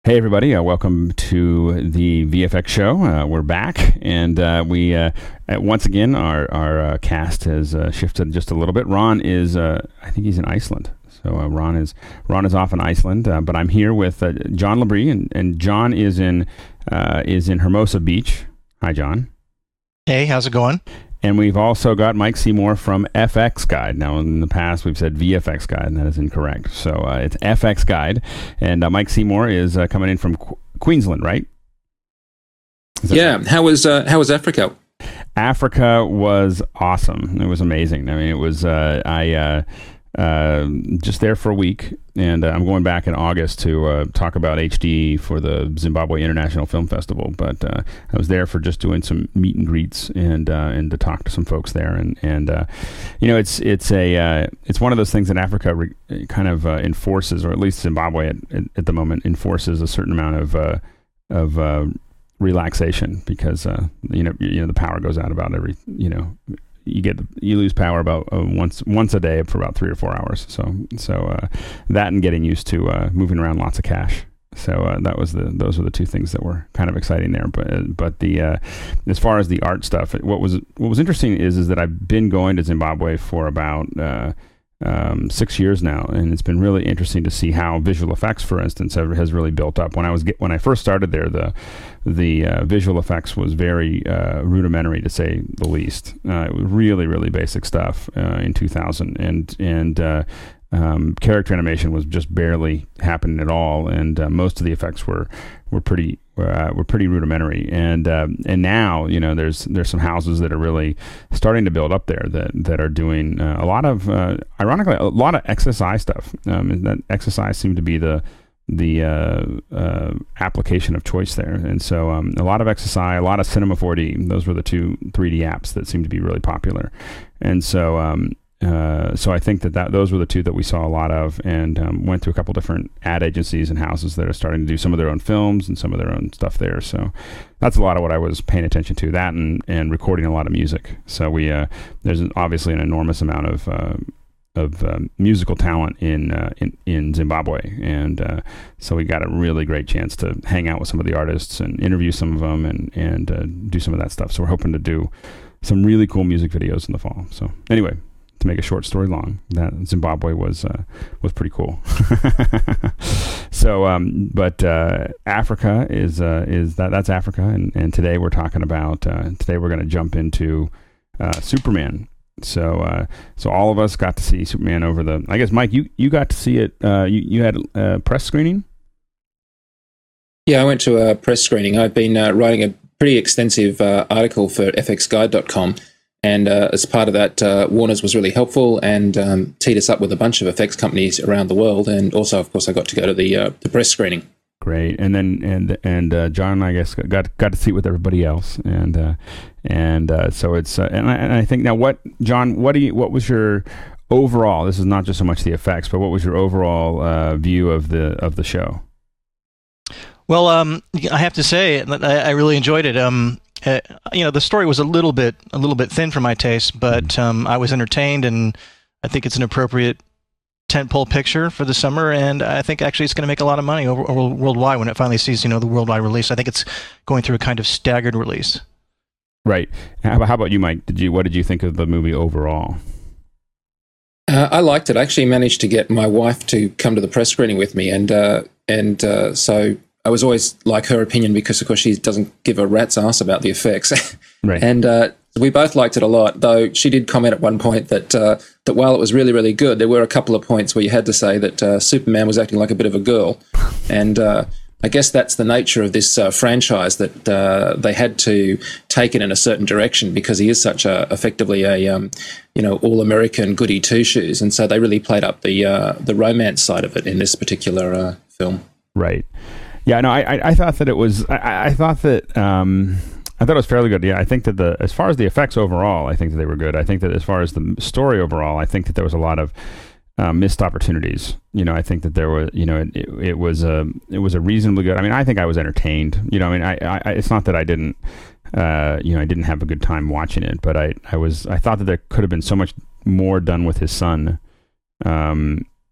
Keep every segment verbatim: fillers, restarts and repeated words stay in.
Hey everybody, uh, welcome to the V F X show. Uh, we're back, and uh, we uh, uh, once again our our uh, cast has uh, shifted just a little bit. Ron is, uh, I think he's in Iceland, so uh, Ron is Ron is off in Iceland. Uh, but I'm here with uh, John Labrie, and, and John is in uh, is in Hermosa Beach. Hi, John. Hey, how's it going? And we've also got Mike Seymour from F X Guide. Now, in the past, we've said V F X Guide, and that is incorrect. So uh, it's F X Guide. And uh, Mike Seymour is uh, coming in from Qu- Queensland, right? Yeah. Right? How was uh, how was Africa? Africa was awesome. It was amazing. I mean, it was, uh, I uh, uh, just there for a week. And uh, I'm going back in August to uh, talk about H D for the Zimbabwe International Film Festival. But uh, I was there for just doing some meet and greets and uh, and to talk to some folks there. And and uh, you know, it's it's a uh, it's one of those things that Africa re- kind of uh, enforces, or at least Zimbabwe at, at, at the moment enforces a certain amount of uh, of uh, relaxation because uh, you know you, you know the power goes out about every you know. You get you lose power about uh, once once a day for about three or four hours. So so uh, that and getting used to uh, moving around lots of cash. So uh, that was the those were the two things that were kind of exciting there. But uh, but the uh, as far as the art stuff, what was what was interesting is is that I've been going to Zimbabwe for about uh, um, six years now, and it's been really interesting to see how visual effects, for instance, have, has really built up. When I was get, when I first started there, the the uh, visual effects was very uh, rudimentary, to say the least. Uh, it was really really basic stuff uh, in two thousand, and and uh, um, character animation was just barely happening at all, and uh, most of the effects were were pretty uh, were pretty rudimentary. And uh, and now you know there's there's some houses that are really starting to build up there that that are doing uh, a lot of uh, ironically a lot of X S I stuff. Um, and that X S I seemed to be the the uh, uh, application of choice there. And so um, a lot of X S I, a lot of Cinema four D. Those were the two three D apps that seemed to be really popular. And so um, uh, so I think that, that those were the two that we saw a lot of, and um, went to a couple different ad agencies and houses that are starting to do some of their own films and some of their own stuff there. So that's a lot of what I was paying attention to, that and, and recording a lot of music. So we uh, there's an, obviously an enormous amount of uh, of um, musical talent in, uh, in in Zimbabwe, and uh, so we got a really great chance to hang out with some of the artists and interview some of them and and uh, do some of that stuff. So we're hoping to do some really cool music videos in the fall. So anyway, to make a short story long, that Zimbabwe was uh, was pretty cool. so, um, but uh, Africa is uh, is that that's Africa, and, and today we're talking about uh, today we're going to jump into uh, Superman. So, uh, so all of us got to see Superman over the. I guess Mike, you, you got to see it. Uh, you you had a press screening. Yeah, I went to a press screening. I've been uh, writing a pretty extensive uh, article for F X guide dot com, and uh, as part of that, uh, Warner's was really helpful and um, teed us up with a bunch of effects companies around the world. And also, of course, I got to go to the uh, the press screening. Great, and then and and uh, John, I guess, got got to see it with everybody else, and uh, and uh, so it's uh, and I, and I think now, what John, what do you, what was your overall? This is not just so much the effects, but what was your overall uh, view of the of the show? Well, um, I have to say, I, I really enjoyed it. Um, uh, you know, the story was a little bit a little bit thin for my taste, but mm-hmm. um, I was entertained, and I think it's an appropriate tentpole picture for the summer, and I think actually it's going to make a lot of money over, over worldwide when it finally sees, you know, the worldwide release. I think it's going through a kind of staggered release. Right. How, how about you, Mike? Did you what did you think of the movie overall? Uh, I liked it. I actually managed to get my wife to come to the press screening with me, and uh, and uh, so I was always like her opinion because, of course, she doesn't give a rat's ass about the effects. Right. And uh, we both liked it a lot, though she did comment at one point that uh, that while it was really, really good, there were a couple of points where you had to say that uh, Superman was acting like a bit of a girl. And uh, I guess that's the nature of this uh, franchise, that uh, they had to take it in a certain direction because he is such a, effectively a, um, you know, all-American goody two-shoes. And so they really played up the uh, the romance side of it in this particular uh, film. Right. Yeah, no, I, I, I thought that it was, I, I thought that, um, I thought it was fairly good. Yeah, I think that the, as far as the effects overall, I think that they were good. I think that as far as the story overall, I think that there was a lot of uh, missed opportunities. You know, I think that there was, you know, it, it, it was a, it was a reasonably good. I mean, I think I was entertained. You know, I mean, I, I it's not that I didn't, uh, you know, I didn't have a good time watching it, but I, I was, I thought that there could have been so much more done with his son. Um,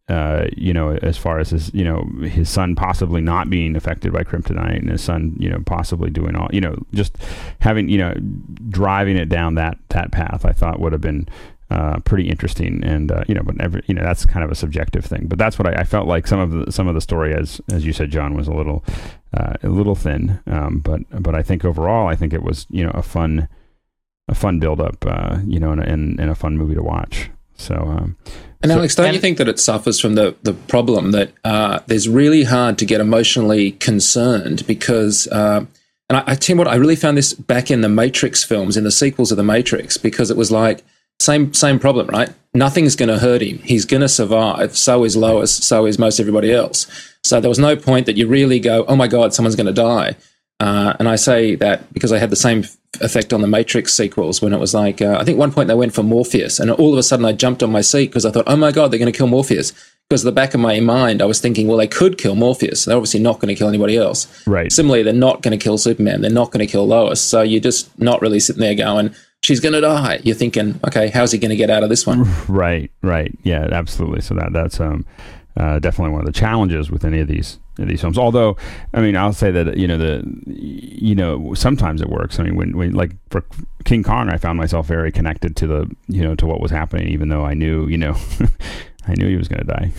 uh, you know, as far as his, you know, his son possibly not being affected by kryptonite, and his son, you know, possibly doing all, you know, just having, you know, driving it down that that path, I thought would have been uh, pretty interesting. And uh, you know, but every, you know, that's kind of a subjective thing. But that's what I, I felt like some of the some of the story, as as you said, John, was a little uh, a little thin. Um, but but I think overall, I think it was, you know, a fun a fun build up, uh, you know, and, and and a fun movie to watch. So. Um, And so, Alex, don't and, you think that it suffers from the, the problem that uh, there's really hard to get emotionally concerned because, uh, and I, I tell you what, I really found this back in the Matrix films, in the sequels of the Matrix, because it was like, same same problem, right? Nothing's going to hurt him. He's going to survive. So is Lois. So is most everybody else. So there was no point that you really go, oh my God, someone's going to die. Uh, and I say that because I had the same effect on the Matrix sequels when it was like, uh, I think one point they went for Morpheus, and all of a sudden I jumped on my seat because I thought, oh my God, they're going to kill Morpheus. Because at the back of my mind, I was thinking, well, they could kill Morpheus. They're obviously not going to kill anybody else. Right. Similarly, they're not going to kill Superman. They're not going to kill Lois. So you're just not really sitting there going, she's going to die. You're thinking, okay, how's he going to get out of this one? Right, right. Yeah, absolutely. So that that's um, uh, definitely one of the challenges with any of these these films. Although, I mean, I'll say that, you know, the, you know, sometimes it works. I mean, when, when like for King Kong, I found myself very connected to the, you know, to what was happening, even though I knew, you know, I knew he was going to die.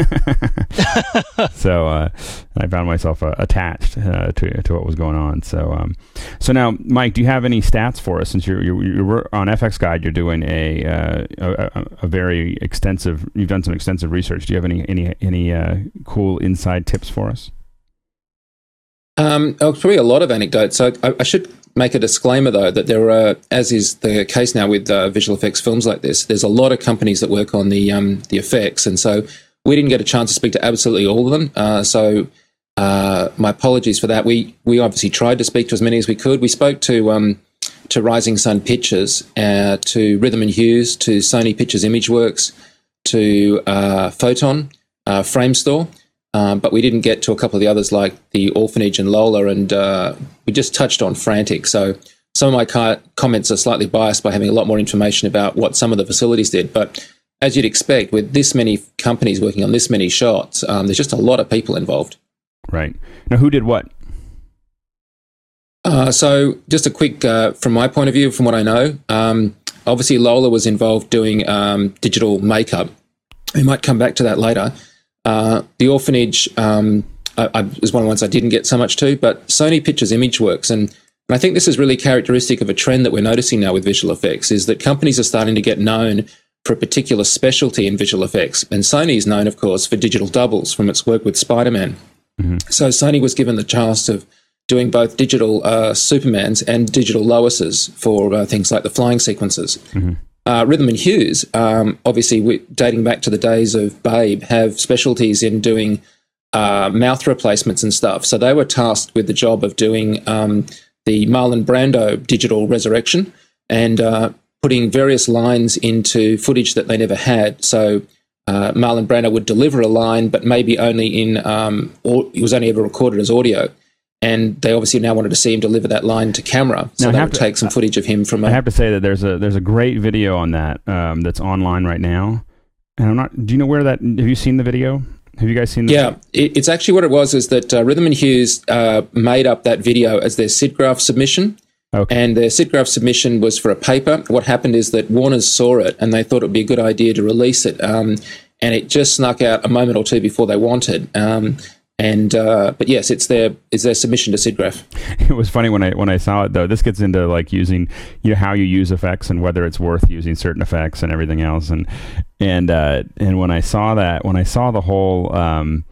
So uh, I found myself uh, attached uh, to to what was going on. So um, so now, Mike, do you have any stats for us? Since you're you're, you're on F X Guide, you're doing a, uh, a a very extensive. You've done some extensive research. Do you have any any any uh, cool inside tips for us? Um, oh, probably a lot of anecdotes. So I, I should make a disclaimer, though, that there are, as is the case now with uh, visual effects films like this, there's a lot of companies that work on the um, the effects, and so we didn't get a chance to speak to absolutely all of them. Uh, so uh, my apologies for that. We we obviously tried to speak to as many as we could. We spoke to um, to Rising Sun Pictures, uh, to Rhythm and Hues, to Sony Pictures Imageworks, to uh, Photon, uh, Framestore. Um, but we didn't get to a couple of the others like the Orphanage and Lola, and uh, we just touched on Frantic. So some of my ca- comments are slightly biased by having a lot more information about what some of the facilities did. But as you'd expect, with this many companies working on this many shots, um, there's just a lot of people involved. Right. Now, who did what? Uh, so just a quick, uh, from my point of view, from what I know, um, obviously Lola was involved doing um, digital makeup. We might come back to that later. Uh, the Orphanage um, I, I, was one of the ones I didn't get so much to, but Sony Pictures Imageworks, and, and I think this is really characteristic of a trend that we're noticing now with visual effects, is that companies are starting to get known for a particular specialty in visual effects. And Sony is known, of course, for digital doubles from its work with Spider-Man. Mm-hmm. So Sony was given the task of doing both digital uh, Supermans and digital Loises for uh, things like the flying sequences. Mm-hmm. Uh, Rhythm and Hues, um, obviously we, dating back to the days of Babe, have specialties in doing uh, mouth replacements and stuff. So they were tasked with the job of doing um, the Marlon Brando digital resurrection and uh, putting various lines into footage that they never had. So uh, Marlon Brando would deliver a line, but maybe only in, um, or it was only ever recorded as audio. And they obviously now wanted to see him deliver that line to camera, so they would to, take some footage of him from. A, I have to say that there's a there's a great video on that um, that's online right now, and I'm not. Do you know where that? Have you seen the video? Have you guys seen? The yeah, it, it's actually what it was is that uh, Rhythm and Hues uh, made up that video as their SIDGRAPH submission, okay. And their SIDGRAPH submission was for a paper. What happened is that Warner's saw it and they thought it would be a good idea to release it, um, and it just snuck out a moment or two before they wanted. Um, And uh, but yes, it's their it's their submission to SIDGRAPH. It was funny when I when I saw it though. This gets into like using, you know, how you use effects and whether it's worth using certain effects and everything else. And and uh, and when I saw that, when I saw the whole, um,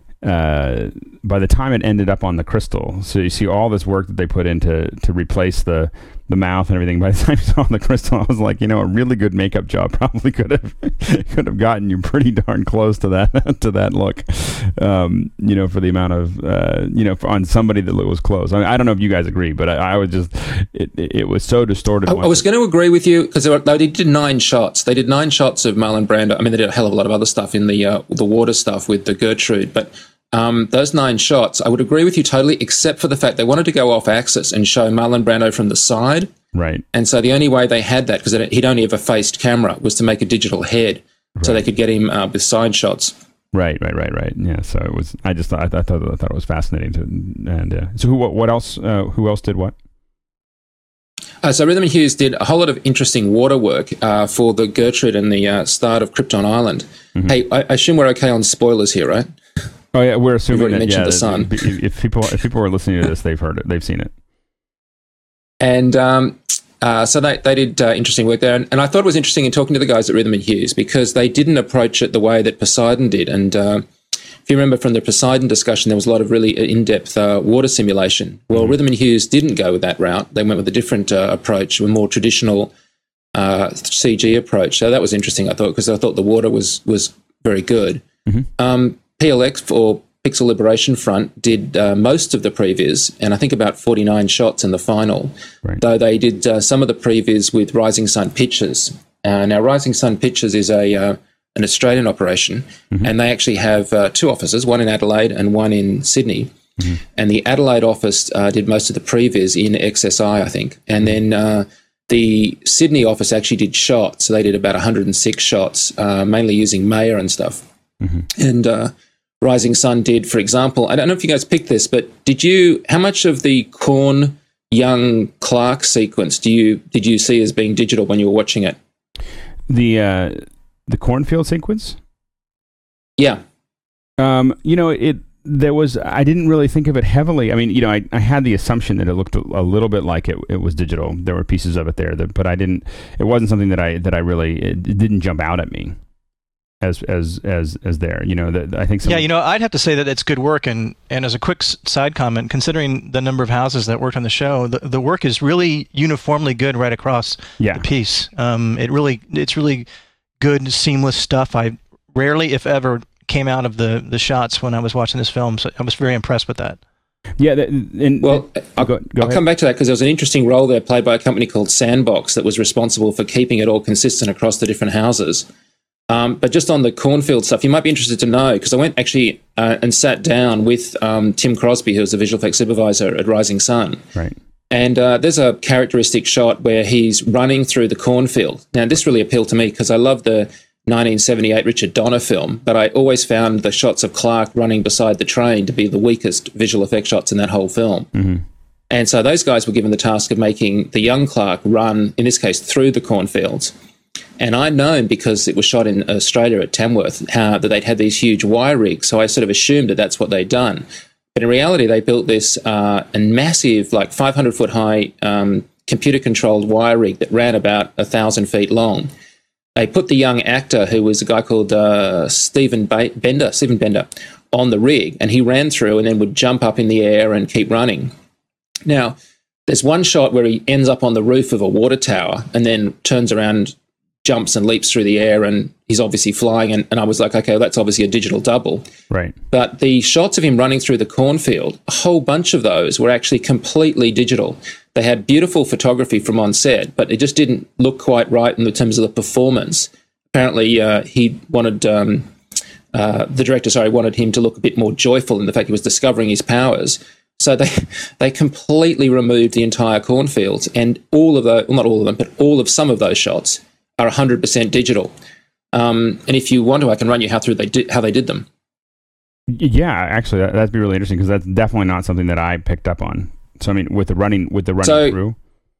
uh, by the time it ended up on the crystal, so you see all this work that they put into to replace the the mouth and everything. By the time you saw the crystal, I was like, you know, a really good makeup job probably could have could have gotten you pretty darn close to that to that look. Um, you know, for the amount of uh, you know, for, on somebody that was close. I mean, I don't know if you guys agree, but I, I was just it, it, it was so distorted. I, I was going to agree with you because they, they did nine shots. They did nine shots of Marlon Brando. I mean, they did a hell of a lot of other stuff in the uh, the water stuff with the Gertrude, but. Um, those nine shots, I would agree with you totally, except for the fact they wanted to go off axis and show Marlon Brando from the side. Right. And so the only way they had that, because he'd only ever faced camera, was to make a digital head, right. So they could get him uh, with side shots. Right, right, right, right. Yeah. So it was. I just thought. I thought. I thought it was fascinating. To, and uh, so who? What, what else? Uh, who else did what? Uh, so Rhythm and Hughes did a whole lot of interesting water work uh, for the Gertrude and the uh, start of Krypton Island. Mm-hmm. Hey, I, I assume we're okay on spoilers here, right? Oh yeah, we're assuming We've already that. mentioned Yeah, the sun. If, if people if people are listening to this, they've heard it. They've seen it. And um, uh, so they they did uh, interesting work there, and, and I thought it was interesting in talking to the guys at Rhythm and Hughes because they didn't approach it the way that Poseidon did. And uh, if you remember from the Poseidon discussion, there was a lot of really in-depth uh, water simulation. Well, mm-hmm. Rhythm and Hughes didn't go with that route. They went with a different uh, approach, a more traditional uh, C G approach. So that was interesting, I thought, because I thought the water was was very good. Mm-hmm. Um, P L X, or Pixel Liberation Front, did uh, most of the previews, and I think about forty-nine shots in the final, right. Though they did uh, some of the previews with Rising Sun Pictures. Uh, now, Rising Sun Pictures is a uh, an Australian operation, mm-hmm. and they actually have uh, two offices, one in Adelaide and one in Sydney. Mm-hmm. And the Adelaide office uh, did most of the previews in X S I, I think. And then uh, the Sydney office actually did shots, so they did about one hundred six shots, uh, mainly using Maya and stuff. Mm-hmm. And uh, Rising Sun did, for example, I don't know if you guys picked this, but did you, how much of the Korn Young Clark sequence do you did you see as being digital when you were watching it? The uh, the cornfield sequence? Yeah. Um, you know, it there was, I didn't really think of it heavily. I mean, you know, I, I had the assumption that it looked a, a little bit like it, it was digital. There were pieces of it there, that, but I didn't, it wasn't something that I, that I really, it, it didn't jump out at me as, as, as, as there, you know, that I think. Some, yeah, you know, I'd have to say that it's good work. And, and as a quick side comment, considering the number of houses that worked on the show, the, the work is really uniformly good right across yeah. the piece. Um, it really, it's really good, seamless stuff. I rarely, if ever, came out of the the shots when I was watching this film, so I was very impressed with that. Yeah, that, and well, I'll, go, go I'll come back to that because there was an interesting role there played by a company called Sandbox that was responsible for keeping it all consistent across the different houses. Um, but just on the cornfield stuff, you might be interested to know, because I went actually uh, and sat down with um, Tim Crosby, who was the visual effects supervisor at Rising Sun. Right. And uh, there's a characteristic shot where he's running through the cornfield. Now, this really appealed to me because I love the nineteen seventy-eight Richard Donner film, but I always found the shots of Clark running beside the train to be the weakest visual effect shots in that whole film. Mm-hmm. And so those guys were given the task of making the young Clark run, in this case, through the cornfields. And I'd known, because it was shot in Australia at Tamworth, how that they'd had these huge wire rigs, so I sort of assumed that that's what they'd done. But in reality, they built this uh, a massive, like five hundred foot high um, computer-controlled wire rig that ran about one thousand feet long. They put the young actor, who was a guy called uh, Stephen ba- Bender, Stephen Bender, on the rig, and he ran through and then would jump up in the air and keep running. Now, there's one shot where he ends up on the roof of a water tower and then turns around, jumps and leaps through the air, and he's obviously flying. And, and I was like, okay, well, that's obviously a digital double. Right. But the shots of him running through the cornfield, a whole bunch of those were actually completely digital. They had beautiful photography from on set, but it just didn't look quite right in the terms of the performance. Apparently, uh, he wanted um, uh, the director, sorry, wanted him to look a bit more joyful in the fact he was discovering his powers. So they they completely removed the entire cornfields, and all of those, well, not all of them, but all of some of those shots are one hundred percent digital. Um, and if you want to, I can run you how through they did, how they did them. Yeah, actually, that, that'd be really interesting, because that's definitely not something that I picked up on. So I mean, with the running, with the running so, through.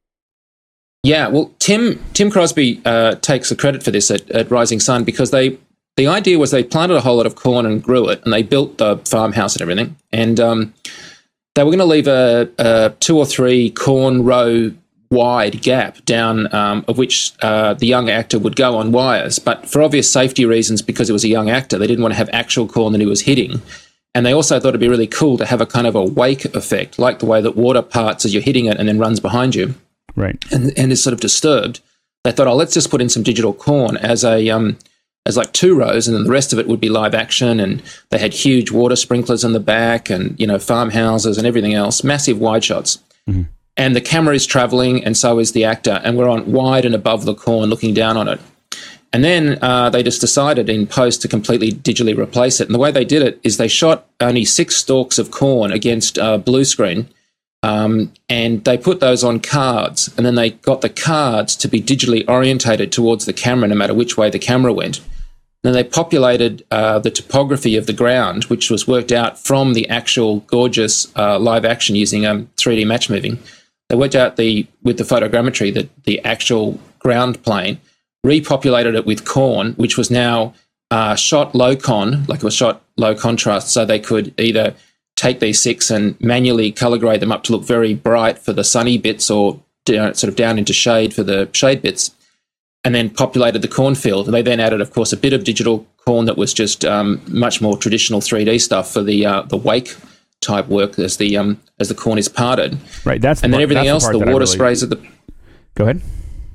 Yeah, well, Tim Tim Crosby uh, takes the credit for this at, at Rising Sun, because they the idea was they planted a whole lot of corn and grew it, and they built the farmhouse and everything, and um, they were going to leave a, a two or three corn row wide gap down, um, of which uh, the young actor would go on wires. But for obvious safety reasons, because it was a young actor, they didn't want to have actual corn that he was hitting. And they also thought it'd be really cool to have a kind of a wake effect, like the way that water parts as you're hitting it and then runs behind you. Right. And and is sort of disturbed. They thought, oh, let's just put in some digital corn as a um as like two rows, and then the rest of it would be live action. And they had huge water sprinklers in the back, and, you know, farmhouses and everything else, massive wide shots. Mm-hmm. And the camera is traveling, and so is the actor, and we're on wide and above the corn looking down on it. And then uh, they just decided in post to completely digitally replace it. And the way they did it is they shot only six stalks of corn against uh, blue screen, um, and they put those on cards. And then they got the cards to be digitally orientated towards the camera, no matter which way the camera went. Then they populated uh, the topography of the ground, which was worked out from the actual gorgeous uh, live action using um, three D match moving. They worked out the with the photogrammetry that the actual ground plane, repopulated it with corn, which was now uh, shot low con, like it was shot low contrast, so they could either take these six and manually color grade them up to look very bright for the sunny bits or down, sort of down into shade for the shade bits, and then populated the cornfield. And they then added, of course, a bit of digital corn that was just um, much more traditional three D stuff for the uh, the wake type work as the um, as the corn is parted. Right. That's the and then part, everything else, the, the water really... sprays at the. Go ahead.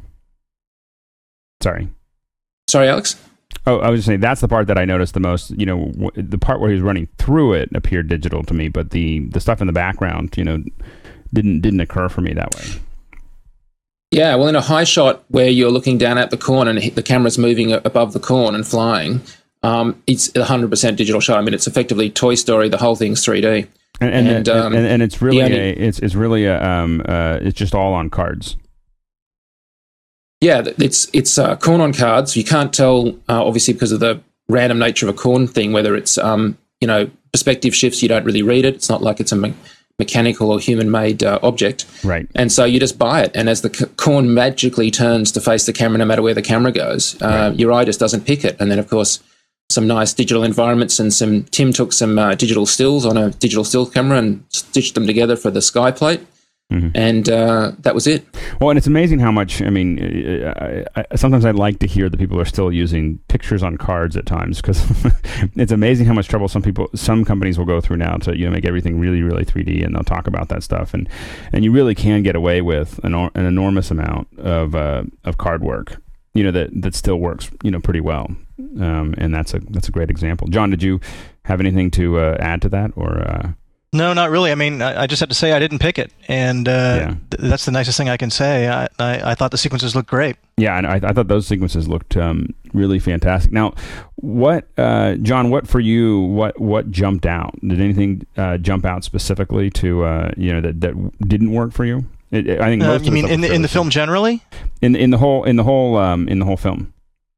Sorry. Sorry, Alex. Oh, I was just saying that's the part that I noticed the most. You know, w- the part where he was running through it appeared digital to me, but the the stuff in the background, you know, didn't didn't occur for me that way. Yeah, well, in a high shot where you're looking down at the corn and the camera's moving above the corn and flying, um, it's a hundred percent digital shot. I mean, it's effectively Toy Story. The whole thing's three D, and and and, and, um, and, and it's really only, a, it's it's really a, um uh it's just all on cards. Yeah, it's it's uh, corn on cards. You can't tell, uh, obviously, because of the random nature of a corn thing, whether it's um, you know perspective shifts. You don't really read it. It's not like it's a me- mechanical or human-made uh, object, right? And so you just buy it. And as the c- corn magically turns to face the camera, no matter where the camera goes, uh, right. your eye just doesn't pick it. And then, of course, some nice digital environments and some. Tim took some uh, digital stills on a digital still camera and stitched them together for the sky plate. Mm-hmm. And uh, that was it. Well, and it's amazing how much, I mean, I, I, sometimes I'd like to hear that people are still using pictures on cards at times, because it's amazing how much trouble some people, some companies will go through now to, you know, make everything really, really three D, and they'll talk about that stuff. And, and you really can get away with an, an enormous amount of uh, of card work, you know, that, that still works, you know, pretty well. Um, and that's a that's a great example. John, did you have anything to uh, add to that, or... Uh, No, not really. I mean, I, I just have to say I didn't pick it, and uh, yeah. th- that's the nicest thing I can say. I, I, I thought the sequences looked great. Yeah, and I, I thought those sequences looked um, really fantastic. Now, what, uh, John? What for you? What what jumped out? Did anything uh, jump out specifically to uh, you know that, that didn't work for you? It, it, I think most uh, of you the mean in the in the film generally? In in the whole in the whole um, in the whole film.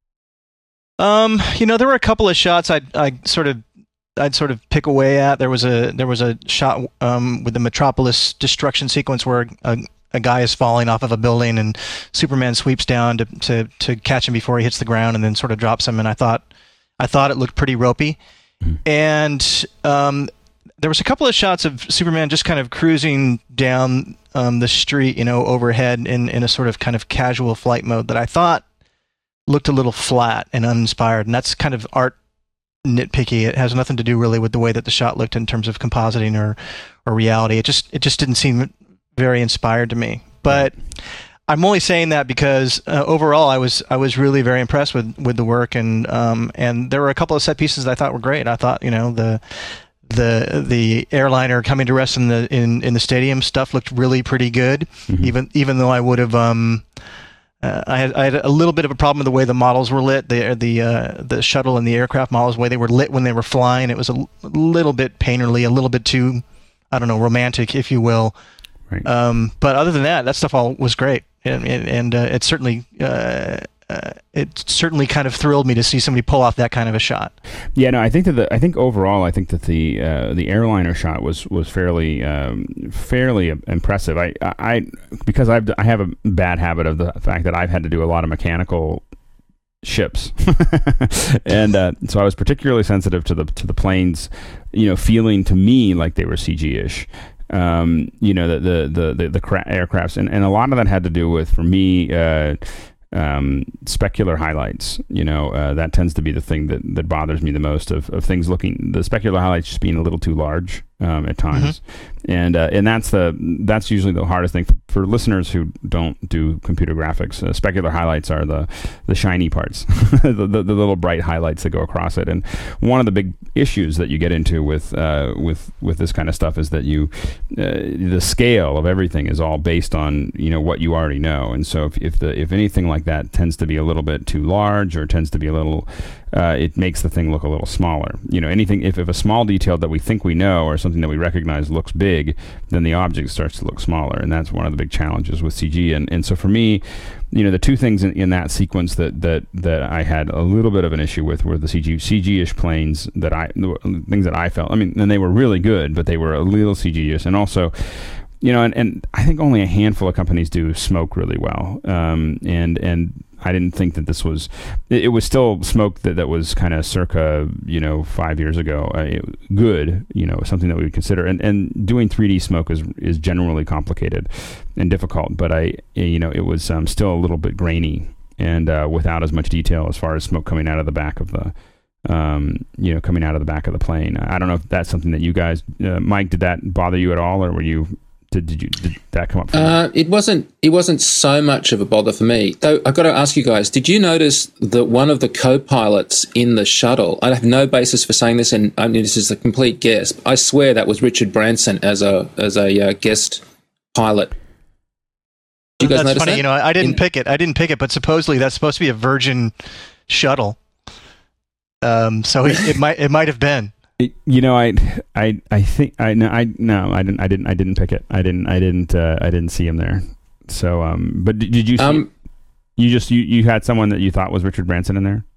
Um, you know, there were a couple of shots I I sort of. I'd sort of pick away at. There was a there was a shot um, with the Metropolis destruction sequence where a, a guy is falling off of a building and Superman sweeps down to, to to catch him before he hits the ground and then sort of drops him. And I thought I thought it looked pretty ropey. Mm-hmm. And um, there was a couple of shots of Superman just kind of cruising down um, the street, you know, overhead in in a sort of kind of casual flight mode that I thought looked a little flat and uninspired. And that's kind of art. Nitpicky. It has nothing to do really with the way that the shot looked in terms of compositing or or reality. It just it just didn't seem very inspired to me. But I'm only saying that because uh, overall I was I was really very impressed with, with the work, and um and there were a couple of set pieces that I thought were great. I thought, you know, the the the airliner coming to rest in the in, in the stadium stuff looked really pretty good. Mm-hmm. Even even though I would have um Uh, I had I had a little bit of a problem with the way the models were lit, the the uh, the shuttle and the aircraft models, the way they were lit when they were flying. It was a, l- a little bit painterly, a little bit too, I don't know, romantic, if you will. Right. Um, but other than that, that stuff all was great, and and, and uh, it certainly uh, uh, it certainly kind of thrilled me to see somebody pull off that kind of a shot. Yeah, no, I think that the, I think overall, I think that the uh, the airliner shot was was fairly um, fairly impressive. I I because I've I have a bad habit of the fact that I've had to do a lot of mechanical ships, and uh, so I was particularly sensitive to the to the planes, you know, feeling to me like they were C G-ish. Um, you know, the the the the, the cra- aircrafts, and, and a lot of that had to do with, for me, uh, um, specular highlights. You know, uh, that tends to be the thing that, that bothers me the most, of, of things looking, the specular highlights just being a little too large um, at times. Mm-hmm. And uh, and that's the that's usually the hardest thing for, for listeners who don't do computer graphics. Uh, specular highlights are the, the shiny parts, the, the the little bright highlights that go across it. And one of the big issues that you get into with uh, with with this kind of stuff is that you uh, the scale of everything is all based on, you know, what you already know. And so if, if the if anything like that tends to be a little bit too large, or tends to be a little uh, it makes the thing look a little smaller. You know, anything if, if a small detail that we think we know or something that we recognize looks big, then the object starts to look smaller, and that's one of the big challenges with C G. And and so for me, you know, the two things in, in that sequence that, that that I had a little bit of an issue with were the C G C G-ish planes that I things that I felt. I mean, and they were really good, but they were a little C G-ish, and also. You know, and, and I think only a handful of companies do smoke really well. Um, and and I didn't think that this was, it, it was still smoke that, that was kind of circa, you know, five years ago. Uh, it, good, you know, something that we would consider. And, and doing three D smoke is is generally complicated and difficult. But I, you know, it was um, still a little bit grainy and uh, without as much detail as far as smoke coming out of the back of the, um, you know, coming out of the back of the plane. I don't know if that's something that you guys, uh, Mike, did that bother you at all, or were you... Did, did you did that come up for you? Uh, it wasn't it wasn't so much of a bother for me. Though I've got to ask you guys, did you notice that one of the co-pilots in the shuttle, I have no basis for saying this, and I mean this is a complete guess, I swear that was Richard Branson as a as a uh, guest pilot. Did you guys that's notice funny, that? you know, I, I didn't in, pick it. I didn't pick it, but supposedly that's supposed to be a Virgin shuttle. Um, so it, it might it might have been. You know, I, I, I think I no, I no, I didn't, I didn't, I didn't pick it. I didn't, I didn't, uh, I didn't see him there. So, um, but did, did you see? Um, you just you, you had someone that you thought was Richard Branson in there?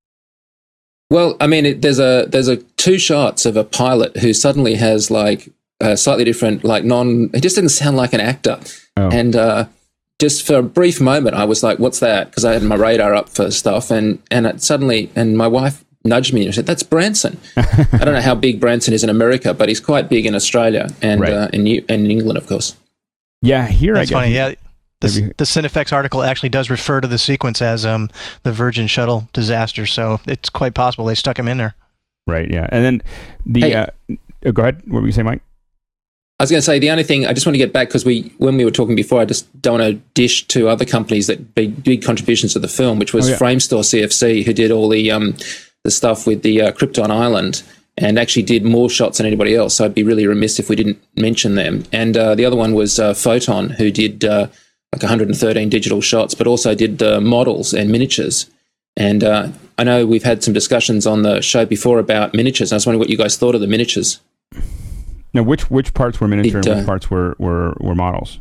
Well, I mean, it, there's a there's a two shots of a pilot who suddenly has like a slightly different, like non. He just didn't sound like an actor, oh. and uh, just for a brief moment, I was like, "What's that?" Because I had my radar up for stuff, and and it suddenly, and my wife nudged me and said, "That's Branson." I don't know how big Branson is in America, but he's quite big in Australia and right. uh, in New- and in England, of course. Yeah, here That's I guess. funny. Yeah, the, the Cinefex article actually does refer to the sequence as um, the Virgin shuttle disaster, so it's quite possible they stuck him in there. Right. Yeah, and then the hey, uh, oh, go ahead. What were you saying, Mike? I was going to say the only thing I just want to get back because we when we were talking before, I just don't want to dish to other companies that big big contributions to the film, which was oh, yeah. Framestore C F C, who did all the um, the stuff with the uh, Krypton Island and actually did more shots than anybody else. So I'd be really remiss if we didn't mention them. And uh, the other one was uh, Photon, who did uh, like one hundred thirteen digital shots, but also did the models and miniatures. And uh, I know we've had some discussions on the show before about miniatures. I was wondering what you guys thought of the miniatures. Now, which which parts were miniature it, and which uh, parts were, were, were models?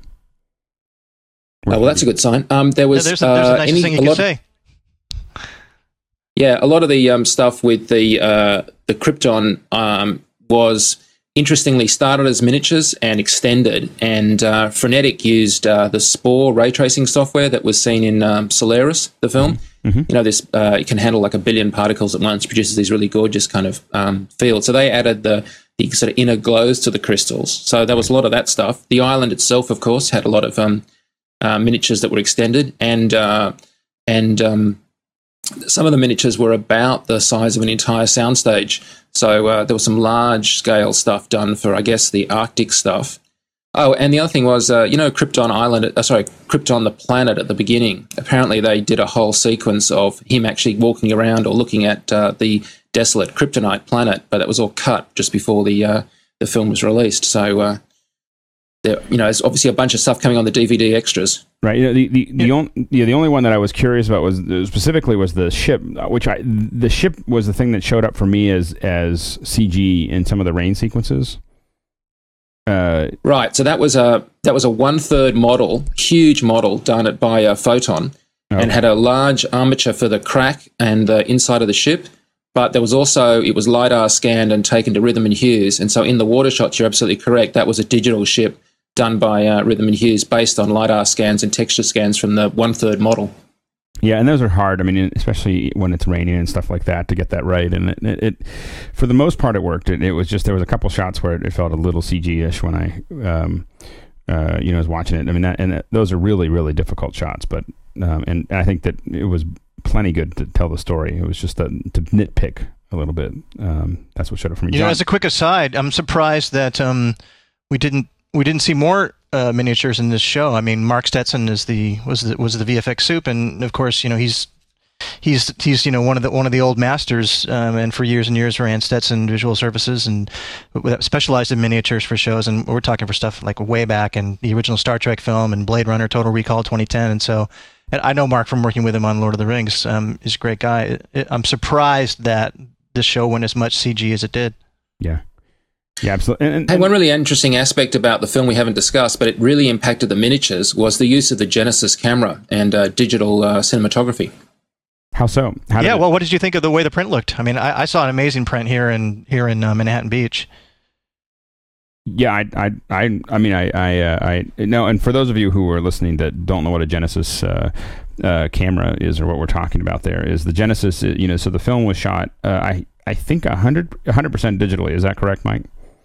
Were oh, well, that's a good sign. Um, there was yeah, there's a, there's a nice uh, any, thing you a can lot, say. Yeah, a lot of the um, stuff with the uh, the Krypton um, was interestingly started as miniatures and extended. And uh, Frenetic used uh, the Spore ray tracing software that was seen in um, Solaris, the film. Mm-hmm. You know, this uh, it can handle like a billion particles at once, produces these really gorgeous kind of um, fields. So they added the the sort of inner glows to the crystals. So there was a lot of that stuff. The island itself, of course, had a lot of um, uh, miniatures that were extended, and uh, and um, some of the miniatures were about the size of an entire soundstage. So uh, there was some large-scale stuff done for, I guess, the Arctic stuff. Oh, and the other thing was, uh, you know, Krypton Island, uh, sorry, Krypton the planet at the beginning. Apparently they did a whole sequence of him actually walking around or looking at uh, the desolate Kryptonite planet, but that was all cut just before the uh, the film was released. So, uh, there, you know, there's obviously a bunch of stuff coming on the D V D extras. Right. You know, the the the, yeah. only, yeah, the only one that I was curious about was specifically was the ship, which I the ship was the thing that showed up for me as as C G in some of the rain sequences. Uh, right. So that was a that was a one third model, huge model done at by uh, Photon, okay. and had a large armature for the crack and the inside of the ship. But there was also it was lidar scanned and taken to Rhythm and Hughes, and so in the water shots, you're absolutely correct. That was a digital ship done by uh, Rhythm and Hughes based on lidar scans and texture scans from the one third model. Yeah, and those are hard. I mean, especially when it's raining and stuff like that, to get that right. And it, it, it for the most part, it worked. It, it was just there was a couple shots where it, it felt a little C G-ish when I, um, uh, you know, was watching it. I mean, that, and it, those are really, really difficult shots. But um, and I think that it was plenty good to tell the story. It was just a, to nitpick a little bit. Um, that's what showed up for me. You John? know, as a quick aside, I'm surprised that um, we didn't we didn't see more uh, miniatures in this show. I mean, Mark Stetson is the was the was the V F X soup, and of course, you know, he's he's he's you know one of the one of the old masters, um, and for years and years ran Stetson Visual Services and specialized in miniatures for shows. And we're talking for stuff like way back in the original Star Trek film and Blade Runner, Total Recall twenty ten, and so. and I know Mark from working with him on Lord of the Rings. Um, he's a great guy. I'm surprised that the show went as much C G as it did. Yeah. Yeah, absolutely. And, and, hey, one really interesting aspect about the film we haven't discussed, but it really impacted the miniatures, was the use of the Genesis camera and uh, digital uh, cinematography. How so? How yeah, it- well, what did you think of the way the print looked? I mean, I, I saw an amazing print here in here in uh, Manhattan Beach. Yeah, I, I, I, I mean, I, I, uh, I, no, and for those of you who are listening that don't know what a Genesis uh, uh, camera is or what we're talking about, there is the Genesis. You know, so the film was shot, uh, I, I think a hundred, a hundred percent digitally. Is that correct, Mike?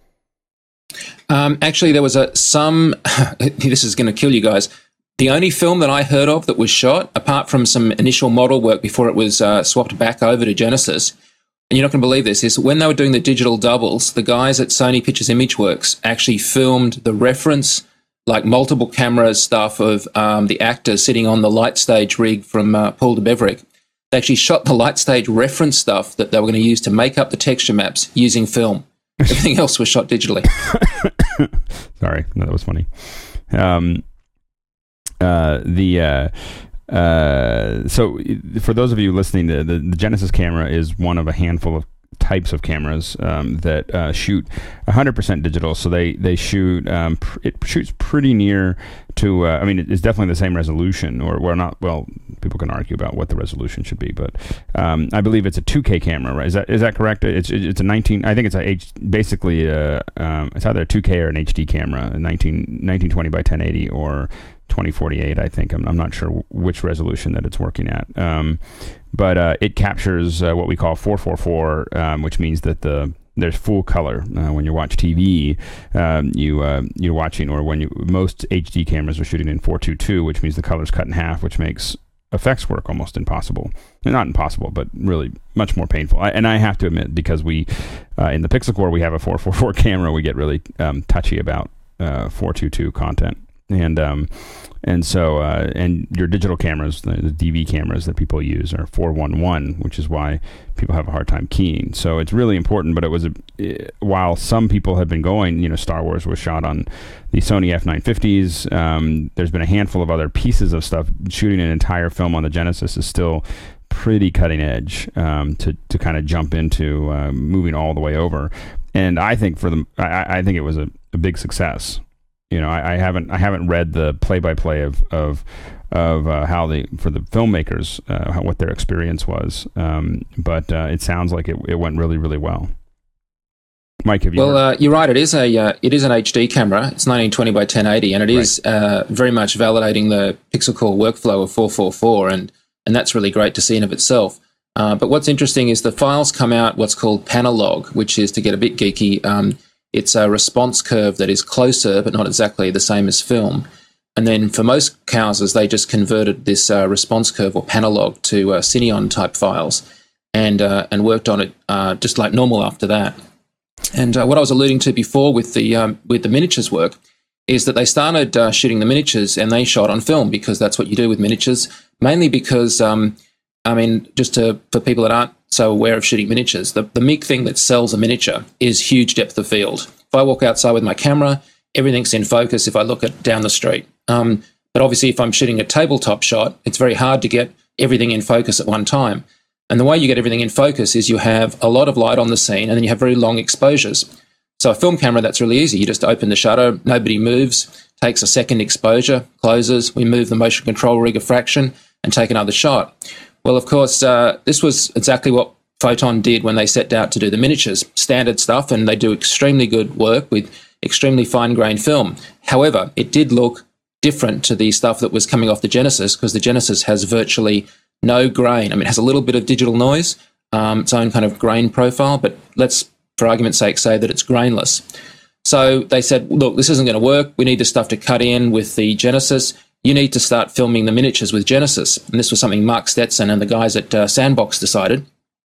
Um, actually, there was a some. This is going to kill you guys. The only film that I heard of that was shot, apart from some initial model work before it was uh, swapped back over to Genesis, and you're not going to believe this, is when they were doing the digital doubles, the guys at Sony Pictures Imageworks actually filmed the reference, like multiple camera stuff of um, the actors sitting on the light stage rig from uh, Paul de Beverick. They actually shot the light stage reference stuff that they were going to use to make up the texture maps using film. Everything else was shot digitally. Sorry, no, that was funny. Um, uh, the uh, uh, so for those of you listening, the, the the Genesis camera is one of a handful of types of cameras um, that uh, shoot one hundred percent digital. So they they shoot um, pr- it shoots pretty near to. Uh, I mean, it's definitely the same resolution, or well, not well. People can argue about what the resolution should be, but um, I believe it's a two K camera, right? Is that is that correct? It's it's a nineteen. I think it's a H, basically a, um, it's either a two K or an H D camera, a nineteen twenty by ten eighty or twenty forty-eight. I think I'm I'm not sure which resolution that it's working at, um, but uh, it captures uh, what we call four four four, um, which means that the there's full color uh, when you watch T V. Um, you uh, you're watching, or when you most H D cameras are shooting in four two two, which means the color's cut in half, which makes effects work almost impossible. Not impossible, but really much more painful. I, and I have to admit, because we uh, in the Pixel Core we have a four four four camera, we get really um, touchy about uh, four two two content. And um, and so uh, and your digital cameras, the, the D V cameras that people use, are four one one, which is why people have a hard time keying. So it's really important. But it was a it, while some people have been going, you know, Star Wars was shot on the Sony F nine fifties. Um, there's been a handful of other pieces of stuff. Shooting an entire film on the Genesis is still pretty cutting edge um, to to kind of jump into uh, moving all the way over. And I think for them, I, I think it was a, a big success. You know, I, I haven't I haven't read the play-by-play of of of uh, how the for the filmmakers uh, how, what their experience was, um, but uh, it sounds like it, it went really really well. Mike, have you? Well, uh, you're right. It is a uh, it is an H D camera. It's nineteen twenty by ten eighty, and it Right. is uh, very much validating the Pixel Core workflow of four four four, and and that's really great to see in of itself. Uh, but what's interesting is the files come out what's called Panalog, which is, to get a bit geeky, um, it's a response curve that is closer but not exactly the same as film. And then for most houses, they just converted this uh, response curve or Panalog to uh, Cineon type files, and uh, and worked on it uh, just like normal after that. And uh, what I was alluding to before with the um, with the miniatures work is that they started uh, shooting the miniatures and they shot on film, because that's what you do with miniatures. Mainly because, um, I mean, just to, for people that aren't so aware of shooting miniatures, the, the big thing that sells a miniature is huge depth of field. If I walk outside with my camera, everything's in focus if I look at down the street. Um, but obviously, if I'm shooting a tabletop shot, it's very hard to get everything in focus at one time. And the way you get everything in focus is you have a lot of light on the scene, and then you have very long exposures. So a film camera, that's really easy. You just open the shutter, nobody moves, takes a second exposure, closes, we move the motion control rig a fraction, and take another shot. Well, of course, uh, this was exactly what Photon did when they set out to do the miniatures. Standard stuff, and they do extremely good work with extremely fine-grained film. However, it did look different to the stuff that was coming off the Genesis, because the Genesis has virtually no grain. I mean, it has a little bit of digital noise, um, its own kind of grain profile, but let's, for argument's sake, say that it's grainless. So they said, look, this isn't going to work. We need this stuff to cut in with the Genesis. You need to start filming the miniatures with Genesis. And this was something Mark Stetson and the guys at uh, Sandbox decided.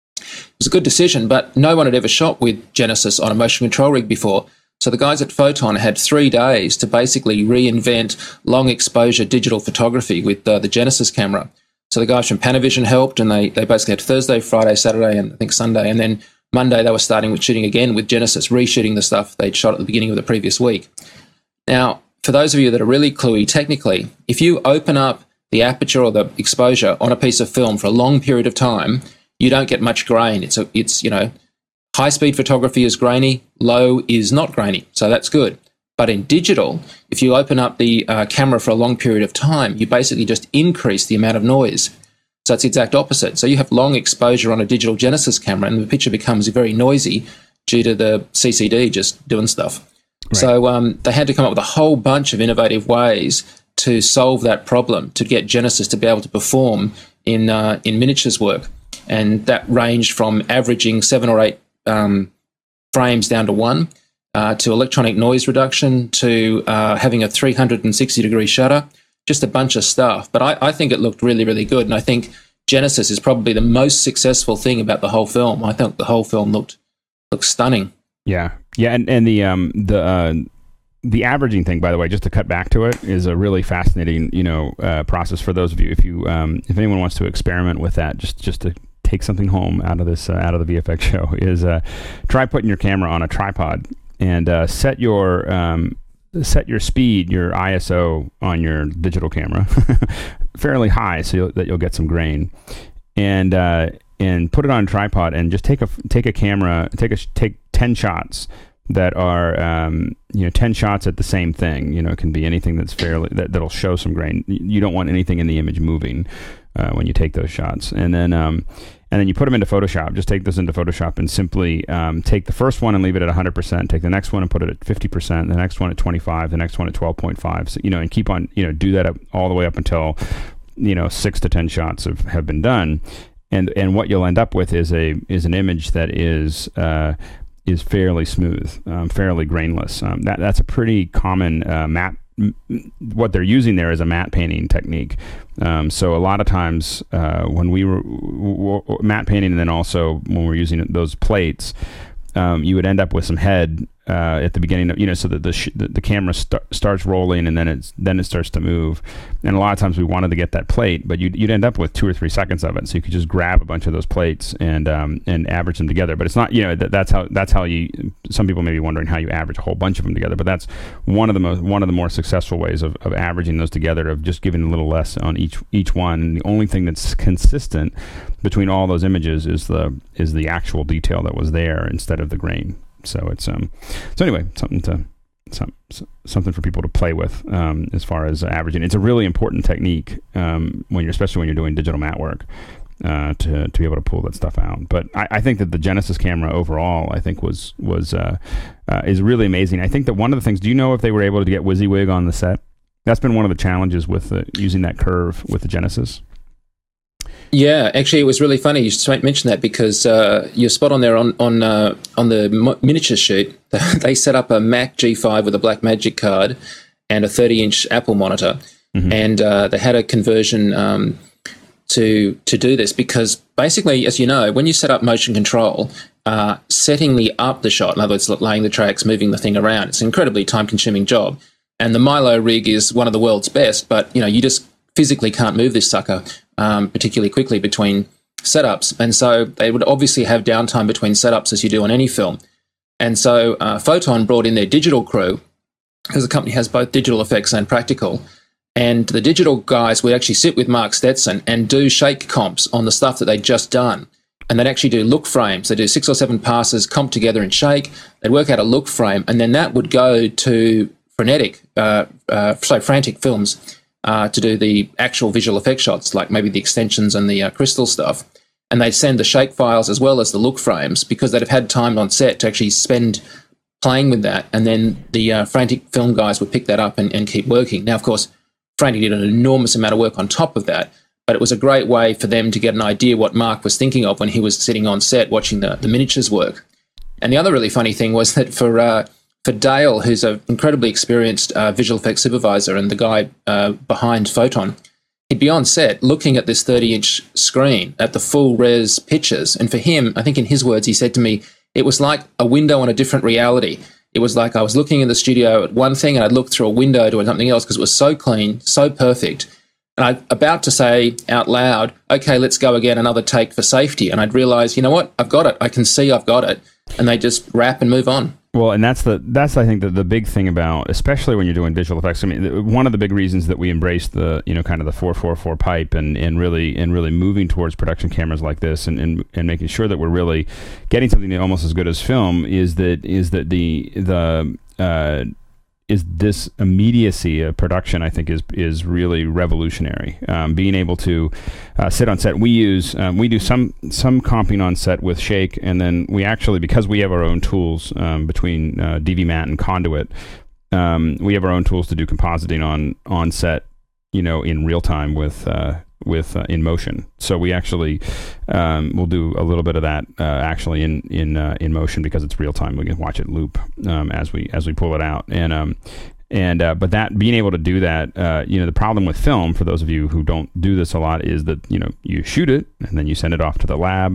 It was a good decision, but no one had ever shot with Genesis on a motion control rig before. So the guys at Photon had three days to basically reinvent long exposure digital photography with uh, the Genesis camera. So the guys from Panavision helped, and they, they basically had Thursday, Friday, Saturday, and I think Sunday. And then Monday they were starting with shooting again with Genesis, reshooting the stuff they'd shot at the beginning of the previous week. Now, for those of you that are really cluey technically, if you open up the aperture or the exposure on a piece of film for a long period of time, you don't get much grain. It's, a, it's you know, high-speed photography is grainy, low is not grainy, so that's good. But in digital, if you open up the uh, camera for a long period of time, you basically just increase the amount of noise. So it's the exact opposite. So you have long exposure on a digital Genesis camera and the picture becomes very noisy due to the C C D just doing stuff. Right. So um, they had to come up with a whole bunch of innovative ways to solve that problem, to get Genesis to be able to perform in uh, in miniatures work. And that ranged from averaging seven or eight um, frames down to one, uh, to electronic noise reduction, to uh, having a three hundred sixty degree shutter, just a bunch of stuff. But I, I think it looked really, really good. And I think Genesis is probably the most successful thing about the whole film. I think the whole film looked looked stunning. Yeah. Yeah. And, and the, um, the, uh, the averaging thing, by the way, just to cut back to it, is a really fascinating, you know, uh, process for those of you. If you, um, if anyone wants to experiment with that, just, just to take something home out of this, uh, out of the V F X show, is uh, try putting your camera on a tripod and uh, set your, um, set your speed, your I S O on your digital camera fairly high, so you'll, that you'll get some grain, and uh, and put it on a tripod and just take a take a camera, take a take ten shots that are um, you know ten shots at the same thing. You know, it can be anything that's fairly that that'll show some grain. You don't want anything in the image moving uh, when you take those shots, and then. Um, And then you put them into Photoshop. Just take those into Photoshop and simply um, take the first one and leave it at one hundred percent. Take the next one and put it at fifty percent. The next one at twenty-five. The next one at twelve point five. So, you know, and keep on, you know, do that up, all the way up until, you know, six to ten shots have, have been done. And and what you'll end up with is a is an image that is uh, is fairly smooth, um, fairly grainless. Um, that that's a pretty common uh, matte. What they're using there is a matte painting technique. Um, so a lot of times uh, when we were w- w- matte painting, and then also when we're using those plates, um, you would end up with some head uh, at the beginning of, you know, so that the sh- the, the camera st- starts rolling and then it's then it starts to move. And a lot of times we wanted to get that plate, but you'd, you'd end up with two or three seconds of it. So you could just grab a bunch of those plates and um, and average them together. But it's not, you know, that, that's how that's how you. Some people may be wondering how you average a whole bunch of them together, but that's one of the most one of the more successful ways of, of averaging those together, of just giving a little less on each each one. And the only thing that's consistent between all those images is the is the actual detail that was there instead of the grain. So it's um so anyway, something to some something for people to play with um, as far as averaging. It's a really important technique um, when you're especially when you're doing digital matte work uh, to to be able to pull that stuff out. But I, I think that the Genesis camera overall, I think was was uh, uh, is really amazing. I think that one of the things. Do you know if they were able to get WYSIWYG on the set? That's been one of the challenges with uh, using that curve with the Genesis. Yeah, actually, it was really funny you mentioned that, because uh, you're spot on there on on uh, on the miniature shoot. They set up a Mac G five with a Blackmagic card and a thirty inch Apple monitor, mm-hmm. and uh, they had a conversion um, to to do this, because basically, as you know, when you set up motion control, uh, setting the up the shot, in other words, laying the tracks, moving the thing around, it's an incredibly time consuming job. And the Milo rig is one of the world's best, but you know you just physically can't move this sucker um, particularly quickly between setups. And so they would obviously have downtime between setups, as you do on any film. And so uh, Photon brought in their digital crew, because the company has both digital effects and practical. And the digital guys would actually sit with Mark Stetson and do shake comps on the stuff that they'd just done. And they'd actually do look frames. They do six or seven passes, comp together in shake. They'd work out a look frame, and then that would go to frenetic, uh, uh, so frantic films, Uh, to do the actual visual effect shots, like maybe the extensions and the uh, crystal stuff. And they'd send the shake files as well as the look frames, because they'd have had time on set to actually spend playing with that. And then the uh, frantic film guys would pick that up and, and keep working. Now, of course, Frantic did an enormous amount of work on top of that, but it was a great way for them to get an idea what Mark was thinking of when he was sitting on set watching the, the miniatures work. And the other really funny thing was that for... Uh, For Dale, who's an incredibly experienced uh, visual effects supervisor and the guy uh, behind Photon, he'd be on set looking at this thirty inch screen at the full res pictures. And for him, I think in his words, he said to me, it was like a window on a different reality. It was like I was looking in the studio at one thing and I'd look through a window to something else, because it was so clean, so perfect. And I'm about to say out loud, okay, let's go again, another take for safety. And I'd realize, you know what, I've got it. I can see I've got it. and they just wrap and move on. Well, and that's the that's I think the, the big thing about, especially when you're doing visual effects. I mean, the, one of the big reasons that we embraced the you know kind of the four four four pipe and, and really and really moving towards production cameras like this and, and, and making sure that we're really getting something almost as good as film is that is that the the uh, is this immediacy of production, I think, is is really revolutionary. Um, being able to uh, sit on set, we use um, we do some some comping on set with Shake, and then we actually, because we have our own tools um, between uh, D V Mat and Conduit, um, we have our own tools to do compositing on on set, you know, in real time with uh, with uh, in motion. So we actually um, we'll do a little bit of that uh, actually in in uh, in motion because it's real time. We can watch it loop um, as we as we pull it out. And um, and uh, but that being able to do that, uh, you know, the problem with film, for those of you who don't do this a lot, is that you know you shoot it and then you send it off to the lab,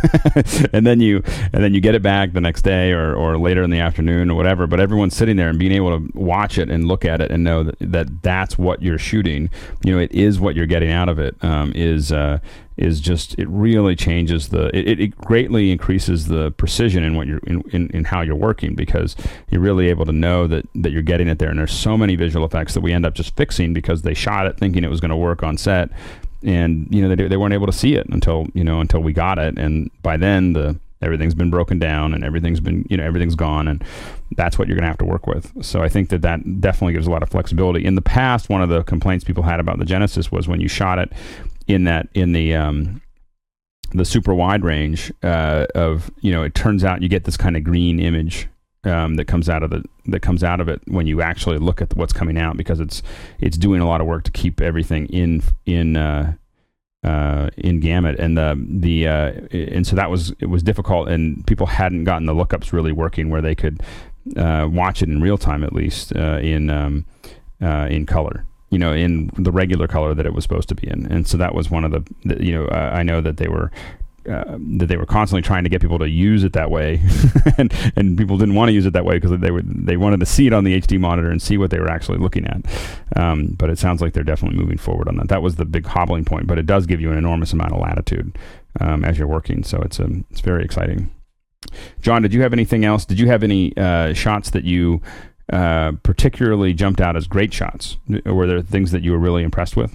and then you and then you get it back the next day or or later in the afternoon or whatever. But everyone's sitting there and being able to watch it and look at it and know that, that that's what you're shooting. You know, it is what you're getting out of it. Um, is uh, is just it really changes the it, it greatly increases the precision in what you're in, in, in how you're working, because you're really able to know that that you're getting it there. And there's so many visual effects that we end up just fixing because they shot it thinking it was going to work on set, and you know they they weren't able to see it until you know until we got it, and by then the everything's been broken down and everything's been you know everything's gone, and that's what you're going to have to work with. So I think that that definitely gives a lot of flexibility. In the past, one of the complaints people had about the Genesis was when you shot it in that in the um the super wide range uh of you know it turns out you get this kind of green image um that comes out of the that comes out of it when you actually look at what's coming out, because it's it's doing a lot of work to keep everything in in uh uh in gamut, and the the uh and so that was it was difficult, and people hadn't gotten the lookups really working where they could uh watch it in real time, at least uh in um uh in color, you know, in the regular color that it was supposed to be in. And so that was one of the, the you know, uh, I know that they were, uh, that they were constantly trying to get people to use it that way. and, and people didn't want to use it that way because they were, they wanted to see it on the H D monitor and see what they were actually looking at. Um, but it sounds like they're definitely moving forward on that. That was the big hobbling point, but it does give you an enormous amount of latitude um, as you're working. So it's, um, it's very exciting. John, did you have anything else? Did you have any uh, shots that you Uh, particularly jumped out as great shots? Were there things that you were really impressed with?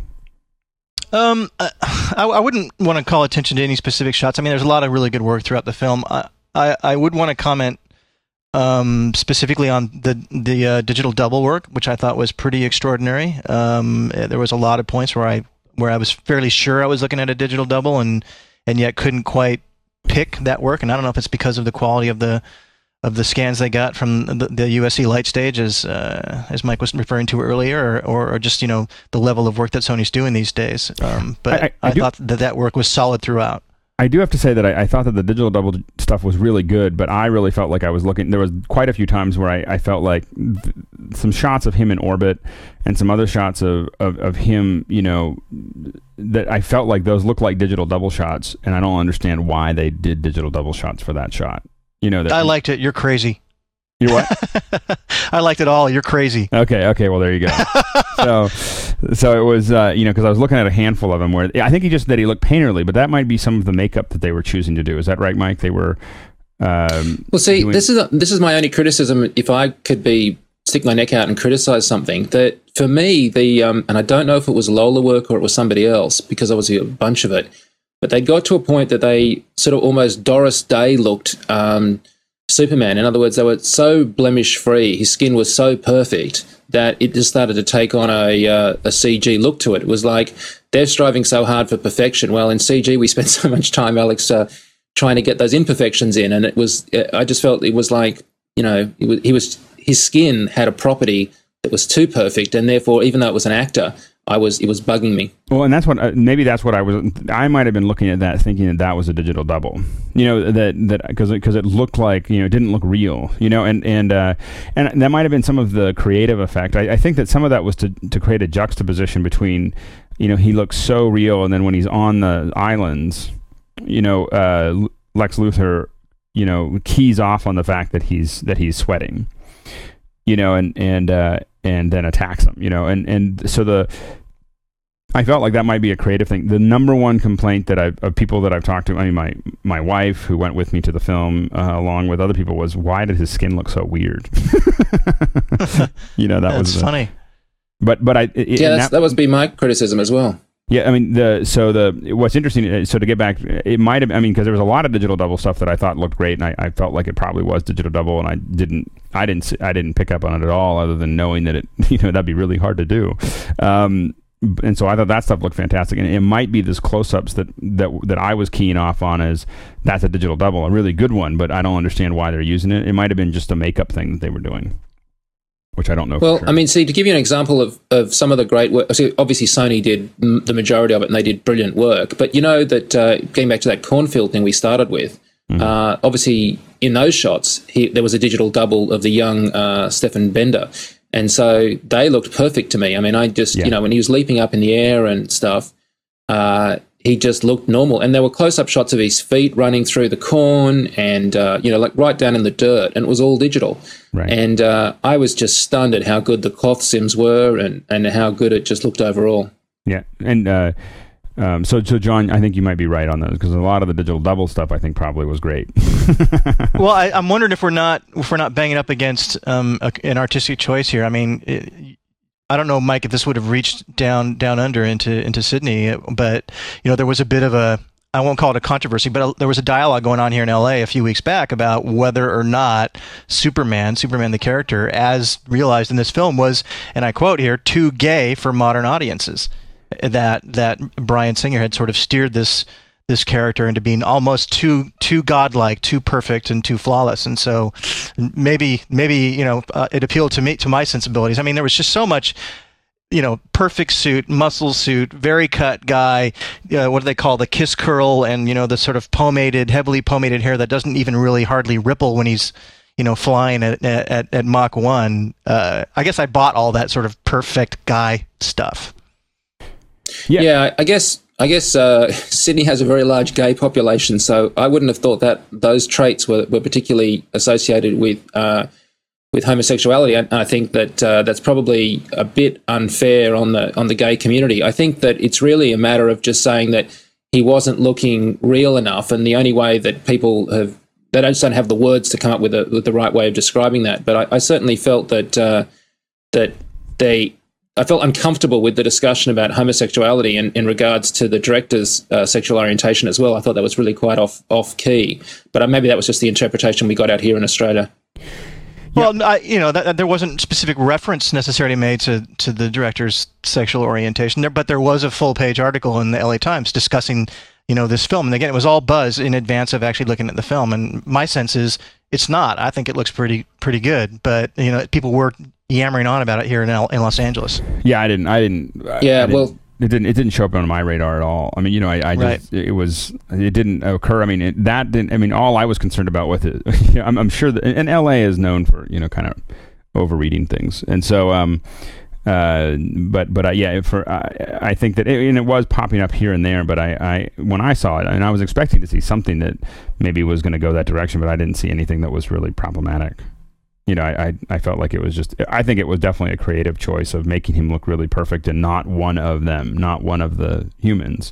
Um, I, I wouldn't want to call attention to any specific shots. I mean, there's a lot of really good work throughout the film. I I, I would want to comment um, specifically on the the uh, digital double work, which I thought was pretty extraordinary. Um, there was a lot of points where I where I was fairly sure I was looking at a digital double, and and yet couldn't quite pick that work. And I don't know if it's because of the quality of the of the scans they got from the, the U S C light stage, as uh, as Mike was referring to earlier, or, or, or just you know the level of work that Sony's doing these days. Um, but I, I, I, I thought that that work was solid throughout. I do have to say that I, I thought that the digital double stuff was really good, but I really felt like I was looking. There was quite a few times where I, I felt like th- some shots of him in orbit and some other shots of, of, of him, you know, that I felt like those looked like digital double shots, and I don't understand why they did digital double shots for that shot. You know that I liked it. You're crazy. You're what? I liked it all. You're crazy. Okay. Okay. Well, there you go. so, so it was, uh, you know, because I was looking at a handful of them where I think he just that he looked painterly, but that might be some of the makeup that they were choosing to do. Is that right, Mike? They were. Um, well, see, doing- this is a, this is my only criticism. If I could be stick my neck out and criticize something, that for me the um, and I don't know if it was Lola work or it was somebody else, because there was a bunch of it. But they got to a point that they sort of almost Doris Day looked um, Superman. In other words, they were so blemish-free, his skin was so perfect that it just started to take on a, uh, a C G look to it. It was like they're striving so hard for perfection. Well, in C G, we spent so much time, Alex, uh, trying to get those imperfections in, and it was. I just felt it was like, you know, it was, he was his skin had a property that was too perfect, and therefore, even though it was an actor, I was it was bugging me. Well, and that's what uh, maybe that's what I was. I might have been looking at that, thinking that that was a digital double. You know, that that because because it, it looked like, you know, it didn't look real. You know, and and uh, and that might have been some of the creative effect. I, I think that some of that was to to create a juxtaposition between, you know, he looks so real, and then when he's on the islands, you know, uh, Lex Luthor, you know, keys off on the fact that he's that he's sweating. You know, and and uh, and then attacks him. You know, and and so the I felt like that might be a creative thing. The number one complaint that I've, of people that I've talked to, I mean, my my wife who went with me to the film, uh, along with other people, was why did his skin look so weird? You know, that that's was the, funny. But but I it, yeah, that's, that, that was be my criticism as well. Yeah, I mean the so the what's interesting. So to get back, it might have. I mean, because there was a lot of digital double stuff that I thought looked great, and I, I felt like it probably was digital double, and I didn't, I didn't, I didn't pick up on it at all, other than knowing that it, you know, that'd be really hard to do. Um, and so I thought that stuff looked fantastic, and it might be this close-ups that that that I was keying off on as that's a digital double, a really good one, but I don't understand why they're using it. It might have been just a makeup thing that they were doing, which I don't know. Well, for sure. I mean, see, to give you an example of, of some of the great work, see, obviously Sony did m- the majority of it, and they did brilliant work. But you know that, uh, getting back to that cornfield thing we started with, mm-hmm. uh, obviously in those shots, he, there was a digital double of the young uh, Stefan Bender. And so they looked perfect to me. I mean, I just, yeah. you know, when he was leaping up in the air and stuff, uh, he just looked normal. And there were close-up shots of his feet running through the corn and, uh, you know, like right down in the dirt, and it was all digital. Right. And uh, I was just stunned at how good the cloth sims were and, and how good it just looked overall. Yeah. And uh, um, so, so, John, I think you might be right on those, because a lot of the digital double stuff I think probably was great. Well, I, I'm wondering if we're not if we're not banging up against um, a, an artistic choice here. I mean, it, I don't know, Mike, if this would have reached down down under into into Sydney, but you know, there was a bit of a, I won't call it a controversy, but a, there was a dialogue going on here in L A a few weeks back about whether or not Superman, Superman the character, as realized in this film, was, and I quote here, too gay for modern audiences. That that Bryan Singer had sort of steered this this character into being almost too too godlike, too perfect, and too flawless. And so maybe maybe you know uh, it appealed to me, to my sensibilities. I mean, there was just so much, you know, perfect suit, muscle suit, very cut guy. Uh, what do they call the kiss curl, and you know, the sort of pomaded, heavily pomaded hair that doesn't even really hardly ripple when he's, you know, flying at at, at Mach one. Uh, I guess I bought all that sort of perfect guy stuff. Yeah, yeah I guess I guess uh, Sydney has a very large gay population, so I wouldn't have thought that those traits were, were particularly associated with uh, with homosexuality. And I think that uh, that's probably a bit unfair on the on the gay community. I think that it's really a matter of just saying that he wasn't looking real enough, and the only way that people have, they just don't have the words to come up with, a, with the right way of describing that. But I, I certainly felt that uh, that they. I felt uncomfortable with the discussion about homosexuality in, in regards to the director's uh, sexual orientation as well. I thought that was really quite off off key, but uh, maybe that was just the interpretation we got out here in Australia. Well, I, you know, that, there wasn't specific reference necessarily made to, to the director's sexual orientation there, but there was a full page article in the L A Times discussing, you know, this film. And again, it was all buzz in advance of actually looking at the film. And my sense is it's not. I think it looks pretty pretty good, but you know, people were yammering on about it here in, L- in Los Angeles. Yeah, I didn't. I didn't. Yeah, I didn't, well, it didn't. It didn't show up on my radar at all. I mean, you know, I, I right. just it was. It didn't occur. I mean, it, that didn't. I mean, all I was concerned about with it. You know, I'm, I'm sure that, and L A is known for, you know, kind of overreading things, and so. Um, uh, but but uh, yeah, for uh, I think that it, and it was popping up here and there. But I, I when I saw it, and I was expecting to see something that maybe was going to go that direction, but I didn't see anything that was really problematic. You know, I, I I felt like it was just, I think it was definitely a creative choice of making him look really perfect and not one of them, not one of the humans,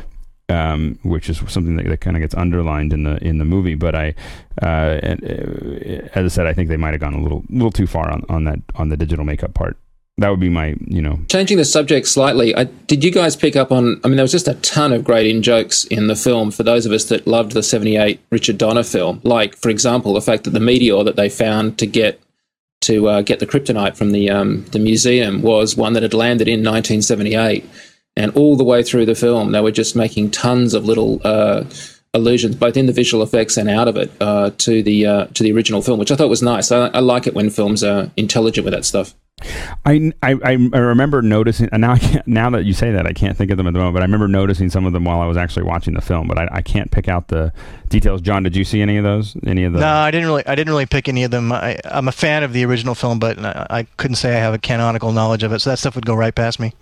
um, which is something that, that kind of gets underlined in the in the movie. But I, uh, and, uh, as I said, I think they might have gone a little little too far on, on that on the digital makeup part. That would be my, you know. Changing the subject slightly, I, did you guys pick up on, I mean, there was just a ton of great in-jokes in the film for those of us that loved the seventy-eight Richard Donner film. Like, for example, the fact that the meteor that they found to get to uh, get the kryptonite from the um, the museum was one that had landed in nineteen seventy-eight. And all the way through the film, they were just making tons of little uh, allusions, both in the visual effects and out of it, uh, to the uh, to the original film, which I thought was nice. I, I like it when films are intelligent with that stuff. I, I, I remember noticing, and now I can't, now that you say that, I can't think of them at the moment, but I remember noticing some of them while I was actually watching the film, but I, I can't pick out the details. John, did you see any of those? Any of the? No, I didn't really, I didn't really pick any of them. I, I'm a fan of the original film, but I, I couldn't say I have a canonical knowledge of it, so that stuff would go right past me.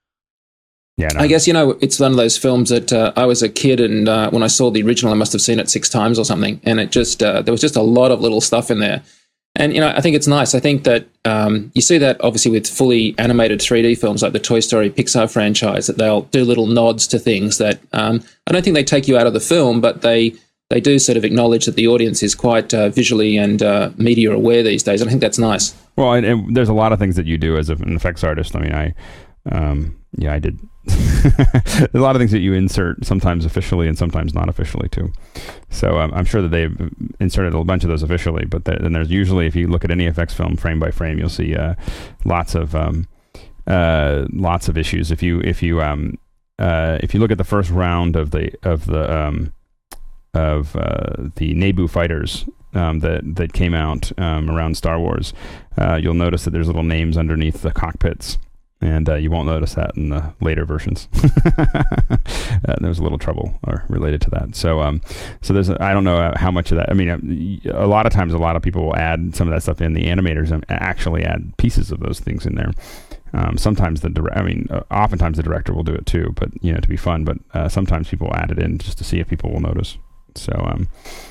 Yeah, no. I guess, you know, it's one of those films that uh, I was a kid, and uh, when I saw the original, I must have seen it six times or something, and it just, uh, there was just a lot of little stuff in there. And, you know, I think it's nice. I think that um, you see that obviously with fully animated three D films like the Toy Story Pixar franchise, that they'll do little nods to things that um, I don't think they take you out of the film, but they they do sort of acknowledge that the audience is quite uh, visually and uh, media aware these days. And I think that's nice. Well, and, and there's a lot of things that you do as an effects artist. I mean, I, um, yeah, I did. There's a lot of things that you insert, sometimes officially and sometimes not officially too. So um, I'm sure that they've inserted a bunch of those officially, but there, then there's usually, if you look at any effects film frame by frame, you'll see uh, lots of um, uh, lots of issues. If you if you um, uh, if you look at the first round of the of the um, of uh, the Naboo fighters um, that that came out um, around Star Wars, uh, you'll notice that there's little names underneath the cockpits. And uh, you won't notice that in the later versions. uh, there was a little trouble or related to that. So, um, so there's a, I don't know how much of that. I mean, a lot of times, a lot of people will add some of that stuff in. The animators actually add pieces of those things in there. Um, sometimes the dire- I mean, uh, oftentimes the director will do it too, but you know, to be fun. But uh, sometimes people will add it in just to see if people will notice. So, um,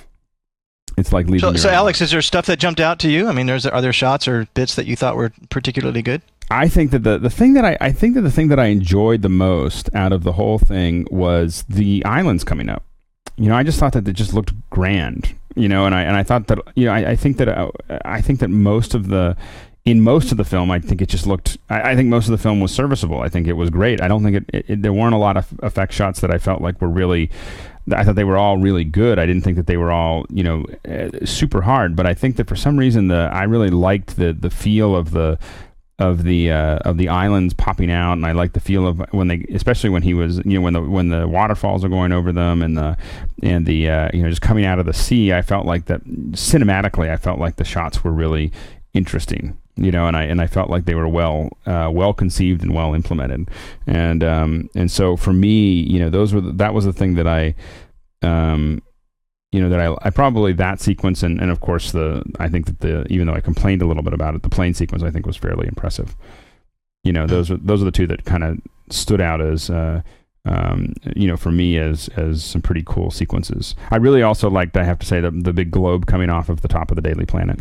it's like leaving. So, your so own. Alex, is there stuff that jumped out to you? I mean, there's are there shots or bits that you thought were particularly good? I think that the, the thing that I, I think that the thing that I enjoyed the most out of the whole thing was the islands coming up. You know, I just thought that it just looked grand. You know, and I and I thought that you know I, I think that uh, I think that most of the in most of the film, I think it just looked. I, I think most of the film was serviceable. I think it was great. I don't think it, it, it there weren't a lot of effect shots that I felt like were really. I thought they were all really good. I didn't think that they were all, you know, uh, super hard. But I think that for some reason, the I really liked the the feel of the. of the uh, of the islands popping out, and I like the feel of when they, especially when he was, you know, when the when the waterfalls are going over them, and the and the uh, you know, just coming out of the sea. I felt like that cinematically. I felt like the shots were really interesting, you know, and I and I felt like they were well uh, well conceived and well implemented, and um, and so for me, you know, those were the, that was the thing that I. Um, You know that I, I probably that sequence and, and of course the I think that the even though I complained a little bit about it, the plane sequence I think was fairly impressive. You know, those are those are the two that kind of stood out as uh, um, you know, for me as as some pretty cool sequences. I really also liked, I have to say, the the big globe coming off of the top of the Daily Planet.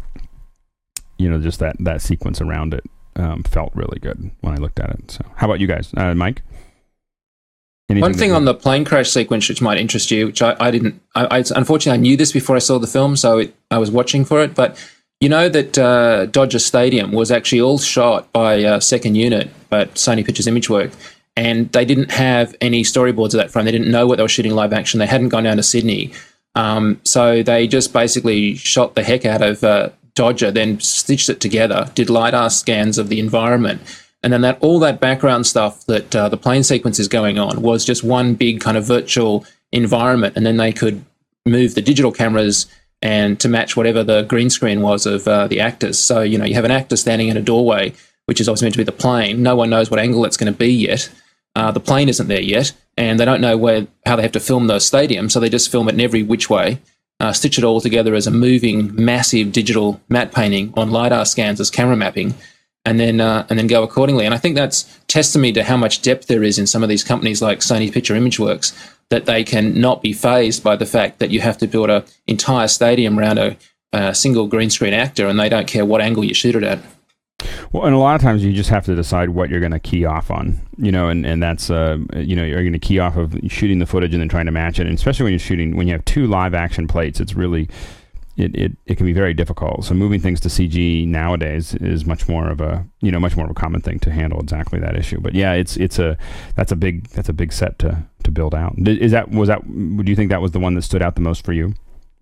You know, just that that sequence around it um, felt really good when I looked at it. So, how about you guys, uh, Mike? Anything One thing on the plane crash sequence which might interest you, which I, I didn't, I, I unfortunately I knew this before I saw the film, so it, I was watching for it. But you know that uh, Dodger Stadium was actually all shot by uh, second unit at Sony Pictures Imagework, and they didn't have any storyboards of that frame. They didn't know what they were shooting live action. They hadn't gone down to Sydney, um, so they just basically shot the heck out of uh, Dodger, then stitched it together, did LiDAR scans of the environment. And then that all that background stuff that uh, the plane sequence is going on was just one big kind of virtual environment. And then they could move the digital cameras and to match whatever the green screen was of uh, the actors. So, you know, you have an actor standing in a doorway, which is obviously meant to be the plane. No one knows what angle it's going to be yet. Uh, the plane isn't there yet. And they don't know where how they have to film the stadium. So they just film it in every which way, uh, stitch it all together as a moving, massive digital matte painting on LiDAR scans as camera mapping. And then, uh, and then go accordingly. And I think that's testimony to how much depth there is in some of these companies like Sony Picture Imageworks, that they can not be fazed by the fact that you have to build an entire stadium around a, a single green screen actor, and they don't care what angle you shoot it at. Well, and a lot of times you just have to decide what you're going to key off on, you know, and, and that's, uh, you know, you're going to key off of shooting the footage and then trying to match it. And especially when you're shooting, when you have two live action plates, it's really... It, it it can be very difficult. So moving things to C G nowadays is much more of a you know much more of a common thing to handle exactly that issue. But yeah, it's it's a that's a big that's a big set to to build out. Is that was that? Would you think that was the one that stood out the most for you?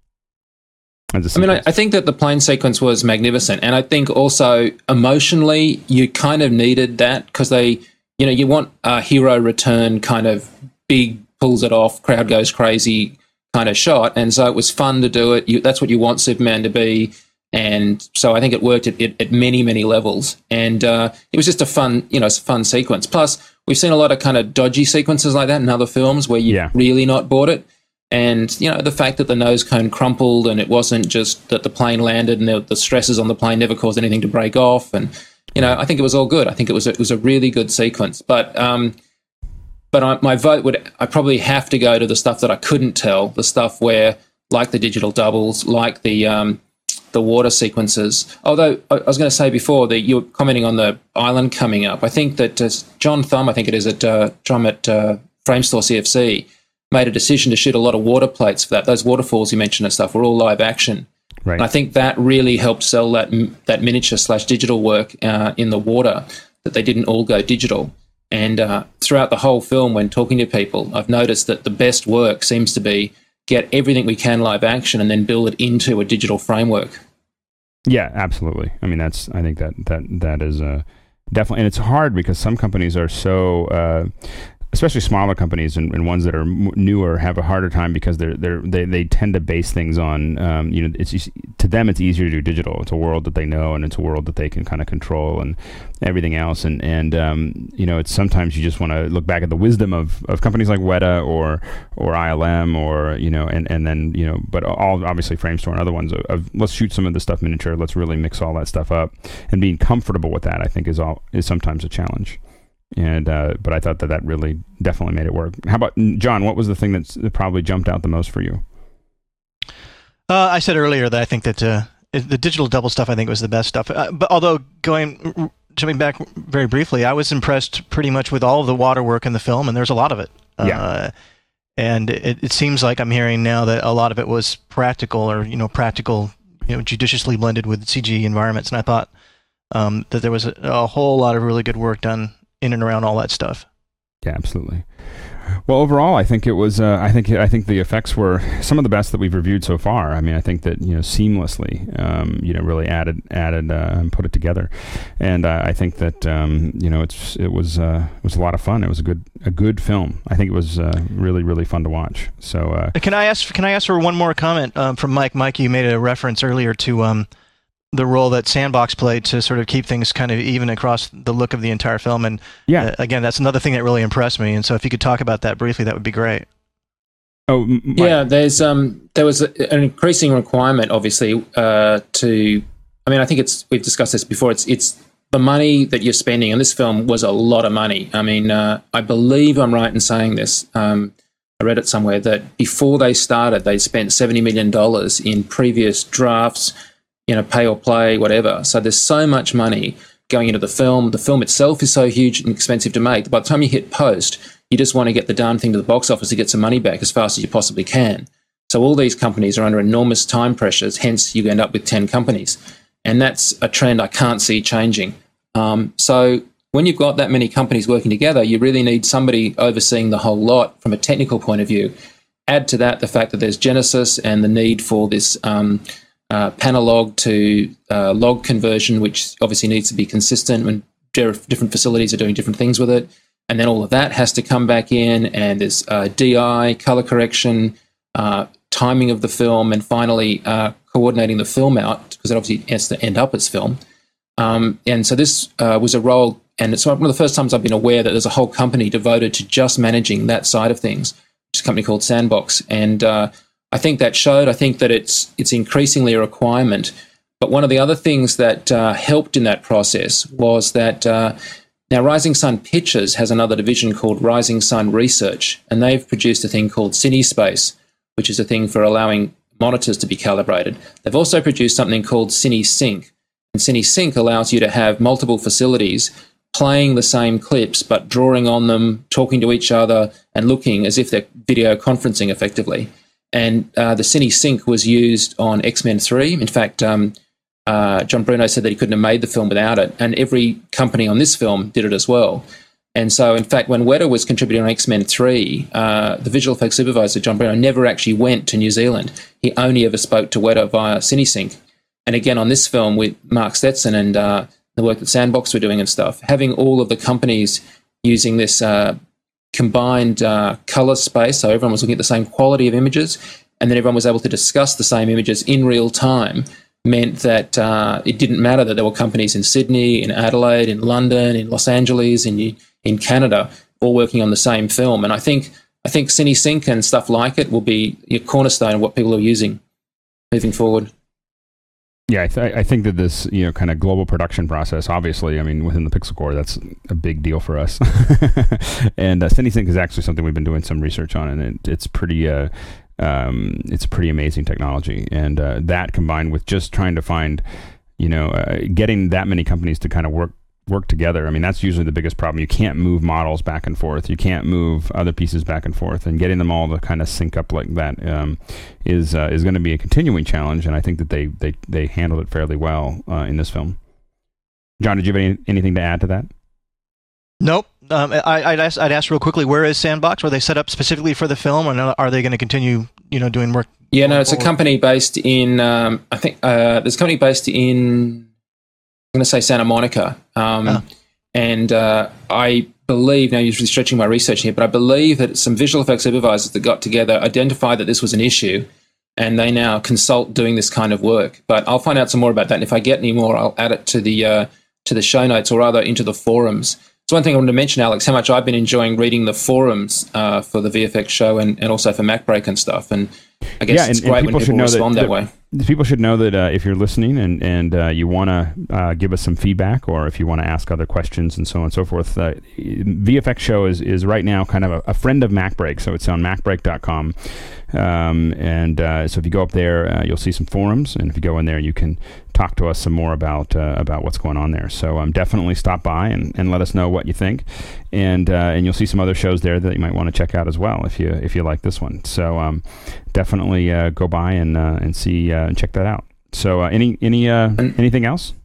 As a I mean, I, I think that the plane sequence was magnificent, and I think also emotionally you kind of needed that because they you know you want a hero return kind of big pulls it off, crowd goes crazy kind of shot, and so it was fun to do it. You, that's what you want Superman to be, and so I think it worked at, at, at many, many levels. And uh, it was just a fun, you know, fun sequence. Plus, we've seen a lot of kind of dodgy sequences like that in other films where you've yeah. really not bought it. And you know, the fact that the nose cone crumpled and it wasn't just that the plane landed and the, the stresses on the plane never caused anything to break off, and you know, I think it was all good. I think it was a, it was a really good sequence, but. Um, But I, my vote would, I probably have to go to the stuff that I couldn't tell, the stuff where, like the digital doubles, like the um, the water sequences. Although I was going to say before that you were commenting on the island coming up. I think that uh, John Thumb, I think it is at uh, Drum at uh, Framestore C F C, made a decision to shoot a lot of water plates for that. Those waterfalls you mentioned and stuff were all live action. Right. And I think that really helped sell that that miniature slash digital work uh, in the water, that they didn't all go digital. And uh, throughout the whole film, when talking to people, I've noticed that the best work seems to be get everything we can live action and then build it into a digital framework. Yeah, absolutely. I mean, that's, I think that, that, that is uh, definitely, and it's hard because some companies are so, uh, especially smaller companies and, and ones that are m- newer have a harder time because they're, they're, they they tend to base things on, um, you know, it's just, to them it's easier to do digital. It's a world that they know and it's a world that they can kind of control and everything else. And, and um, you know, it's sometimes you just want to look back at the wisdom of, of companies like Weta or or I L M or, you know, and, and then, you know, but all obviously Framestore and other ones of, of let's shoot some of the stuff miniature. Let's really mix all that stuff up, and being comfortable with that, I think is all is sometimes a challenge. And uh, but I thought that that really definitely made it work. How about John? What was the thing that's, that probably jumped out the most for you? Uh, I said earlier that I think that uh, the digital double stuff I think was the best stuff. Uh, but although going jumping back very briefly, I was impressed pretty much with all of the water work in the film, and there's a lot of it. Yeah. Uh, and it, it seems like I'm hearing now that a lot of it was practical, or you know, practical, you know, judiciously blended with C G environments. And I thought um, that there was a, a whole lot of really good work done in and around all that stuff. Yeah, absolutely. Well, overall, I think it was. Uh, I think I think the effects were some of the best that we've reviewed so far. I mean, I think that you know seamlessly, um, you know, really added added uh, and put it together, and uh, I think that um, you know it's it was uh, it was a lot of fun. It was a good a good film. I think it was uh, really really fun to watch. So uh, can I ask can I ask for one more comment um, from Mike? Mike, you made a reference earlier to um, the role that Sandbox played to sort of keep things kind of even across the look of the entire film. And yeah, uh, again, that's another thing that really impressed me. And so if you could talk about that briefly, that would be great. Oh, m- yeah, there's um, there was a, an increasing requirement, obviously, uh, to. I mean, I think it's we've discussed this before. It's it's the money that you're spending, and this film was a lot of money. I mean, uh, I believe I'm right in saying this. Um, I read it somewhere that before they started, they spent seventy million dollars in previous drafts, you know, pay or play, whatever. So there's so much money going into the film. The film itself is so huge and expensive to make. By the time you hit post, you just want to get the darn thing to the box office to get some money back as fast as you possibly can. So all these companies are under enormous time pressures, hence you end up with ten companies. And that's a trend I can't see changing. Um, so when you've got that many companies working together, you really need somebody overseeing the whole lot from a technical point of view. Add to that the fact that there's Genesis and the need for this um, Uh, Panalog to uh, log conversion, which obviously needs to be consistent when different facilities are doing different things with it. And then all of that has to come back in, and there's uh, D I, color correction, uh, timing of the film, and finally uh, coordinating the film out, because it obviously has to end up as film. Um, and so this uh, was a role, and it's one of the first times I've been aware that there's a whole company devoted to just managing that side of things, which is a company called Sandbox. And uh, I think that showed. I think that it's it's increasingly a requirement. But one of the other things that uh, helped in that process was that uh, now Rising Sun Pictures has another division called Rising Sun Research, and they've produced a thing called CineSpace, which is a thing for allowing monitors to be calibrated. They've also produced something called CineSync, and CineSync allows you to have multiple facilities playing the same clips, but drawing on them, talking to each other, and looking as if they're video conferencing effectively. And uh, the CineSync was used on X-Men three. In fact, um, uh, John Bruno said that he couldn't have made the film without it. And every company on this film did it as well. And so, in fact, when Weta was contributing on X-Men three, uh, the visual effects supervisor, John Bruno, never actually went to New Zealand. He only ever spoke to Weta via CineSync. And again, on this film with Mark Stetson and uh, the work that Sandbox were doing and stuff, having all of the companies using this uh, combined uh, color space, so everyone was looking at the same quality of images, and then everyone was able to discuss the same images in real time, meant that uh, it didn't matter that there were companies in Sydney, in Adelaide, in London, in Los Angeles, in in Canada, all working on the same film. And I think I think CineSync and stuff like it will be a cornerstone of what people are using moving forward. Yeah, I, th- I think that this, you know, kind of global production process, obviously, I mean, within the Pixel Corps, that's a big deal for us. And uh, CineSync is actually something we've been doing some research on, and it, it's pretty, uh, um, it's a pretty amazing technology. And uh, that combined with just trying to find, you know, uh, getting that many companies to kind of work work together. I mean, that's usually the biggest problem. You can't move models back and forth. You can't move other pieces back and forth, and getting them all to kind of sync up like that um, is uh, is going to be a continuing challenge. And I think that they they they handled it fairly well uh, in this film. John, did you have any, anything to add to that? Nope. Um, I, I'd ask, I'd ask real quickly, where is Sandbox? Were they set up specifically for the film, or are they going to continue, you know, doing work? Yeah, no, it's forward? a company based in, um, I think, uh, there's a company based in, I'm going to say Santa Monica. Um, oh. And uh, I believe, now you're stretching my research here, but I believe that some visual effects supervisors that got together identified that this was an issue, and they now consult doing this kind of work. But I'll find out some more about that, and if I get any more, I'll add it to the uh, to the show notes, or rather into the forums. So one thing I wanted to mention, Alex, how much I've been enjoying reading the forums uh, for the V F X show, and, and also for MacBreak and stuff. And I guess yeah, it's and, great and when people respond that, that way. People should know that uh, if you're listening and, and uh, you want to uh, give us some feedback, or if you want to ask other questions and so on and so forth, uh, V F X Show is, is right now kind of a, a friend of MacBreak. So it's on MacBreak dot com. Um, and uh, so if you go up there, uh, you'll see some forums. And if you go in there, you can talk to us some more about uh, about what's going on there. So um, definitely stop by and, and let us know what you think. And uh, and you'll see some other shows there that you might want to check out as well if you if you like this one. So um, definitely uh, go by and uh, and see uh, and check that out. So uh, any any uh, anything else?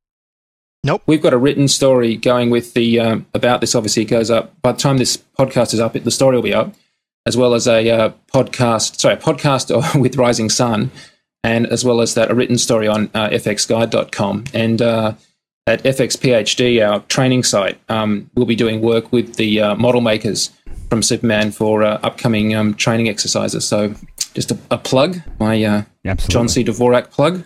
Nope. We've got a written story going with the um, about this. Obviously, it goes up by the time this podcast is up. It, the story will be up, as well as a uh, podcast. Sorry, a podcast with Rising Sun, and as well as that a written story on uh, f x guide dot com. And uh, at F X P H D, our training site, um, we'll be doing work with the uh, model makers from Superman for uh, upcoming um, training exercises. So just a, a plug, my uh, John C. Dvorak plug.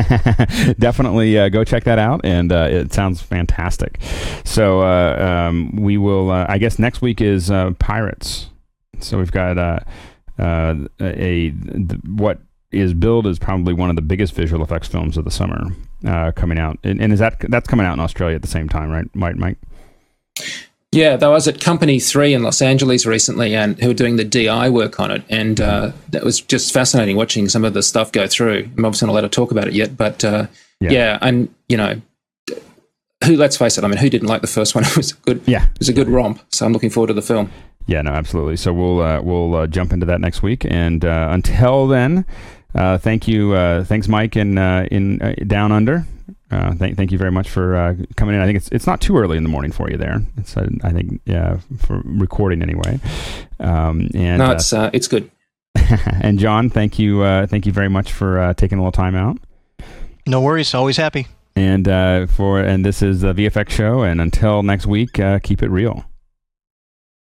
Definitely uh, go check that out, and uh, it sounds fantastic. So uh, um, we will, uh, I guess next week is uh, Pirates. So we've got uh, uh, a, a what is billed as probably one of the biggest visual effects films of the summer uh, coming out, and, and is that that's coming out in Australia at the same time, right, Mike? Mike? Yeah, I was at Company three in Los Angeles recently, and who were doing the D I work on it, and uh, that was just fascinating watching some of the stuff go through. I'm obviously not allowed to talk about it yet, but uh, yeah. yeah, and you know, who? Let's face it. I mean, who didn't like the first one? It was a good. Yeah, it was a good romp. So I'm looking forward to the film. Yeah, no, absolutely. So we'll uh, we'll uh, jump into that next week, and uh, until then, uh, thank you, uh, thanks, Mike, in uh, in uh, Down Under. Uh, thank thank you very much for uh, coming in. I think it's it's not too early in the morning for you there. It's uh, I think yeah for recording anyway. Um, and no, it's uh, it's good. And John, thank you uh, thank you very much for uh, taking a little time out. No worries, always happy. And uh, for and this is the V F X Show. And until next week, uh, keep it real.